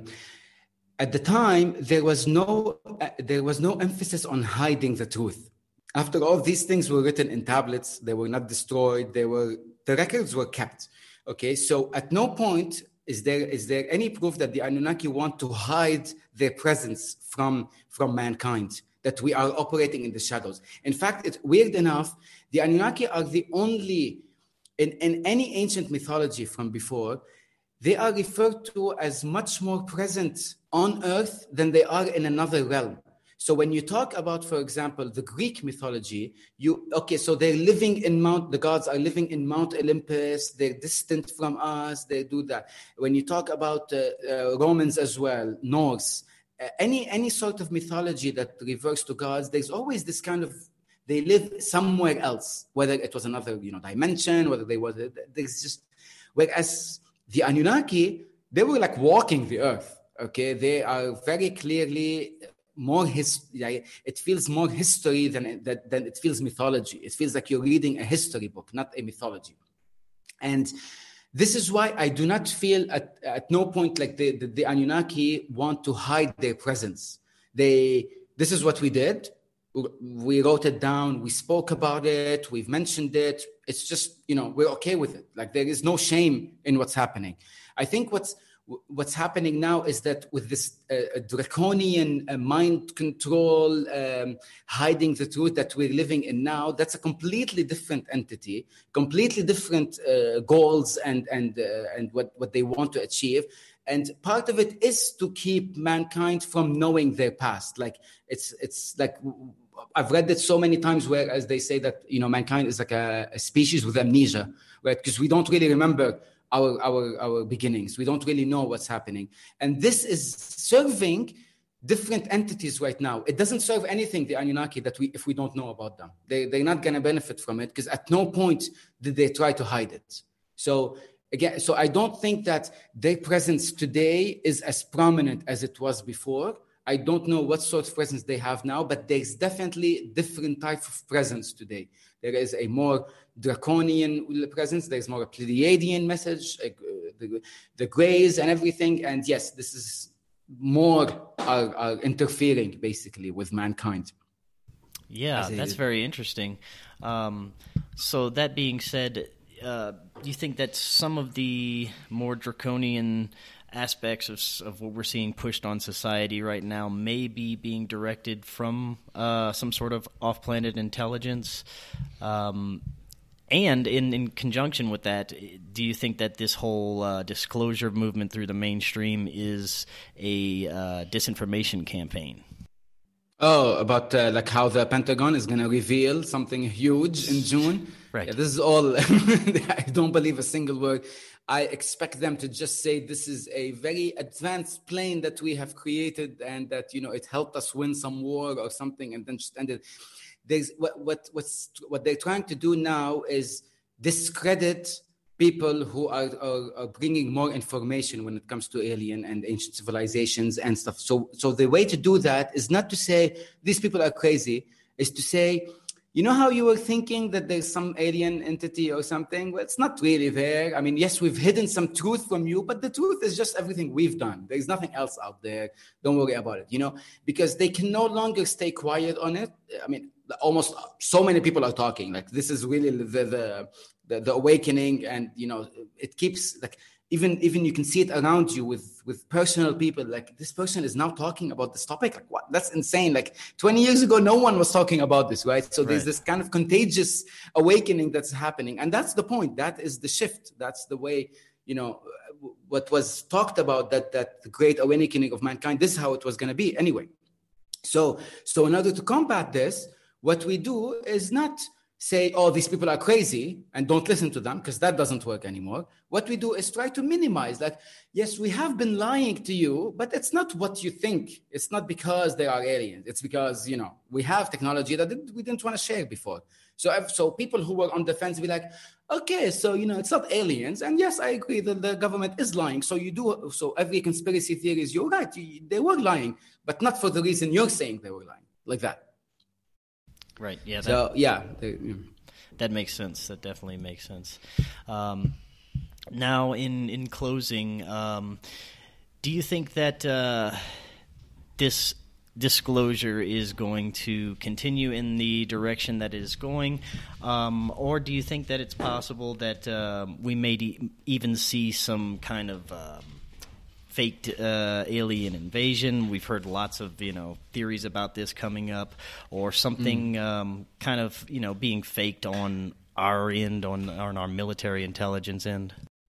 At the time, there was no emphasis on hiding the truth. After all, these things were written in tablets. They were not destroyed. The records were kept. Okay, so at no point is there any proof that the Anunnaki want to hide their presence from mankind, that we are operating in the shadows. In fact, it's weird enough, the Anunnaki are the only, in any ancient mythology from before, they are referred to as much more present on Earth than they are in another realm. So when you talk about, for example, the Greek mythology, so the gods are living in Mount Olympus, they're distant from us, they do that. When you talk about Romans as well, Norse, any sort of mythology that refers to gods, there's always this kind of, they live somewhere else, whether it was another dimension, whether there's just, whereas the Anunnaki, they were like walking the earth, okay? They are very clearly it feels more history than it feels mythology. It feels like you're reading a history book, not a mythology. And this is why I do not feel at no point like the Anunnaki want to hide their presence. This is what we did. We wrote it down. We spoke about it. We've mentioned it. It's just, we're okay with it. Like there is no shame in what's happening. I think what's happening now is that with this draconian mind control, hiding the truth that we're living in now, that's a completely different entity, completely different goals and what they want to achieve. And part of it is to keep mankind from knowing their past. Like it's like, I've read it so many times where, as they say that, mankind is like a species with amnesia, right? Because we don't really remember our beginnings. We don't really know what's happening. And this is serving different entities right now. It doesn't serve anything, the Anunnaki, if we don't know about them. They're not going to benefit from it, because at no point did they try to hide it. So again, I don't think that their presence today is as prominent as it was before. I don't know what sort of presence they have now, but there's definitely different type of presence today. There is a more draconian presence. There's more a Pleiadian message, the grays and everything. And yes, this is more are interfering basically with mankind. Yeah, that's very interesting. So that being said, do you think that some of the more draconian aspects of what we're seeing pushed on society right now may be being directed from some sort of off-planet intelligence? And in conjunction with that, do you think that this whole disclosure movement through the mainstream is a disinformation campaign? Oh, about like how the Pentagon is going to reveal something huge in June? Right. Yeah, this is all, I don't believe a single word. I expect them to just say this is a very advanced plane that we have created and that, it helped us win some war or something, and then just ended. There's what they're trying to do now is discredit people who are bringing more information when it comes to alien and ancient civilizations and stuff. So the way to do that is not to say these people are crazy, is to say, how you were thinking that there's some alien entity or something? Well, it's not really there. I mean, yes, we've hidden some truth from you, but the truth is just everything we've done. There's nothing else out there. Don't worry about it, because they can no longer stay quiet on it. I mean, almost so many people are talking. Like, this is really the awakening, and it keeps like even you can see it around you with personal people. Like, this person is now talking about this topic. Like, what? That's insane. Like 20 years ago, no one was talking about this, right? So there's this kind of contagious awakening that's happening, and that's the point. That is the shift. That's the way. What was talked about, that the great awakening of mankind. This is how it was going to be anyway. So in order to combat this, what we do is not say, oh, these people are crazy and don't listen to them, because that doesn't work anymore. What we do is try to minimize that. Yes, we have been lying to you, but it's not what you think. It's not because they are aliens. It's because, we have technology that we didn't want to share before. So people who were on the fence be like, okay, so, it's not aliens. And yes, I agree that the government is lying. So every conspiracy theory is, you're right. They were lying, but not for the reason you're saying they were lying, like that. Right. Yeah. That makes sense. That definitely makes sense. Now, in closing, do you think that this disclosure is going to continue in the direction that it is going, or do you think that it's possible that we may even see some kind of faked alien invasion? We've heard lots of theories about this coming up, or something kind of being faked on our end, on our military intelligence end.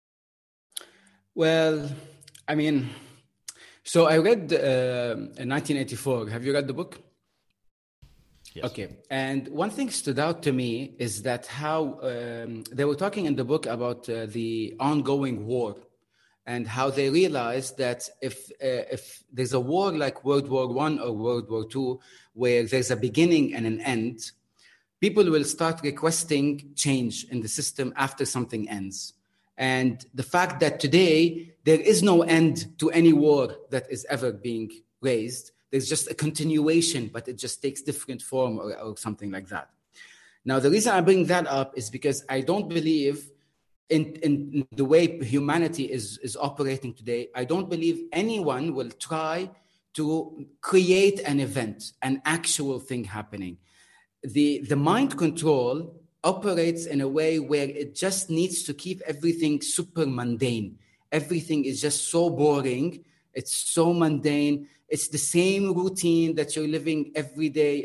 Well, I mean, so I read in 1984. Have you read the book? Yes. Okay, and one thing stood out to me is that how they were talking in the book about the ongoing war. And how they realized that if there's a war like World War I or World War II, where there's a beginning and an end, people will start requesting change in the system after something ends. And the fact that today there is no end to any war that is ever being raised, there's just a continuation, but it just takes different form or something like that. Now, the reason I bring that up is because I don't believe in the way humanity is operating today. I don't believe anyone will try to create an event, an actual thing happening. The mind control operates in a way where it just needs to keep everything super mundane. Everything is just so boring. It's so mundane. It's the same routine that you're living every day.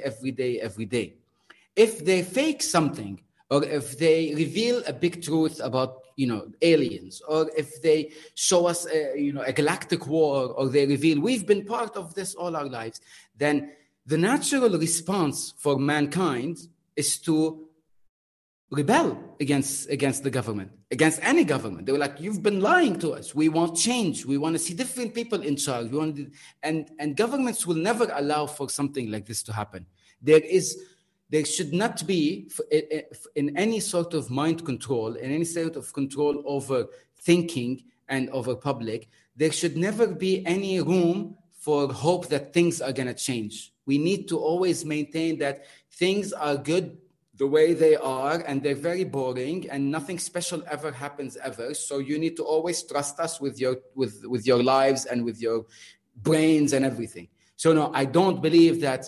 If they fake something, or if they reveal a big truth about, aliens, or if they show us, a galactic war, or they reveal we've been part of this all our lives, then the natural response for mankind is to rebel against the government, against any government. They were like, you've been lying to us. We want change. We want to see different people in charge. And governments will never allow for something like this to happen. There should not be, in any sort of mind control, in any sort of control over thinking and over public, there should never be any room for hope that things are going to change. We need to always maintain that things are good the way they are, and they're very boring, and nothing special ever happens ever. So you need to always trust us with your lives and with your brains and everything. So no, I don't believe that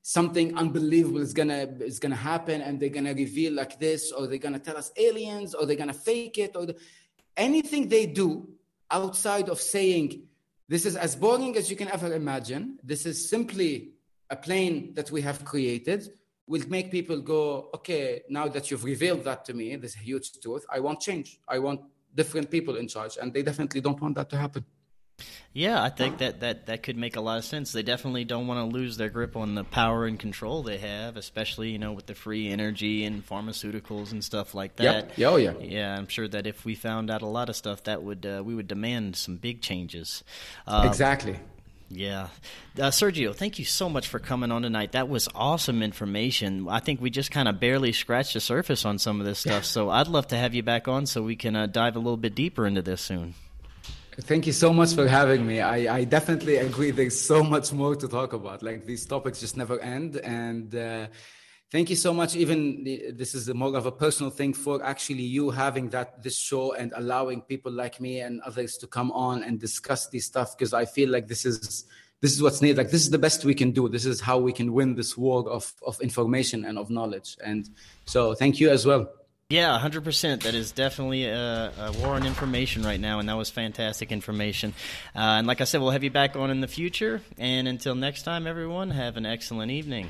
something unbelievable is gonna happen, and they're gonna reveal like this, or they're gonna tell us aliens, or they're gonna fake it, or anything they do outside of saying this is as boring as you can ever imagine, this is simply a plane that we have created, will make people go, okay, now that you've revealed that to me, this huge truth, I want change. I want different people in charge, and they definitely don't want that to happen. Yeah, I think that could make a lot of sense. They definitely don't want to lose their grip on the power and control they have, especially, with the free energy and pharmaceuticals and stuff like that. Yep. Oh, yeah. Yeah, I'm sure that if we found out a lot of stuff, that would we would demand some big changes. Exactly. Yeah. Sergio, thank you so much for coming on tonight. That was awesome information. I think we just kind of barely scratched the surface on some of this stuff, so I'd love to have you back on so we can dive a little bit deeper into this soon. Thank you so much for having me. I definitely agree. There's so much more to talk about. Like, these topics just never end. And thank you so much. Even this is more of a personal thing for actually you having this show and allowing people like me and others to come on and discuss this stuff, because I feel like this is what's needed. Like, this is the best we can do. This is how we can win this war of information and of knowledge. And so thank you as well. Yeah, 100%. That is definitely a war on information right now, and that was fantastic information. And like I said, we'll have you back on in the future. And until next time, everyone, have an excellent evening.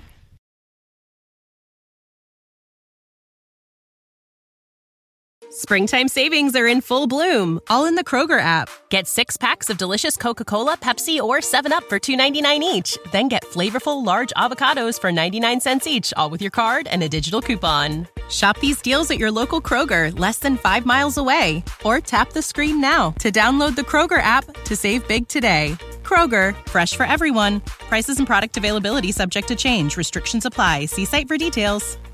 Springtime savings are in full bloom, all in the Kroger app. Get 6 packs of delicious Coca-Cola, Pepsi, or 7-Up for $2.99 each. Then get flavorful large avocados for 99 cents each, all with your card and a digital coupon. Shop these deals at your local Kroger, less than 5 miles away. Or tap the screen now to download the Kroger app to save big today. Kroger, fresh for everyone. Prices and product availability subject to change. Restrictions apply. See site for details.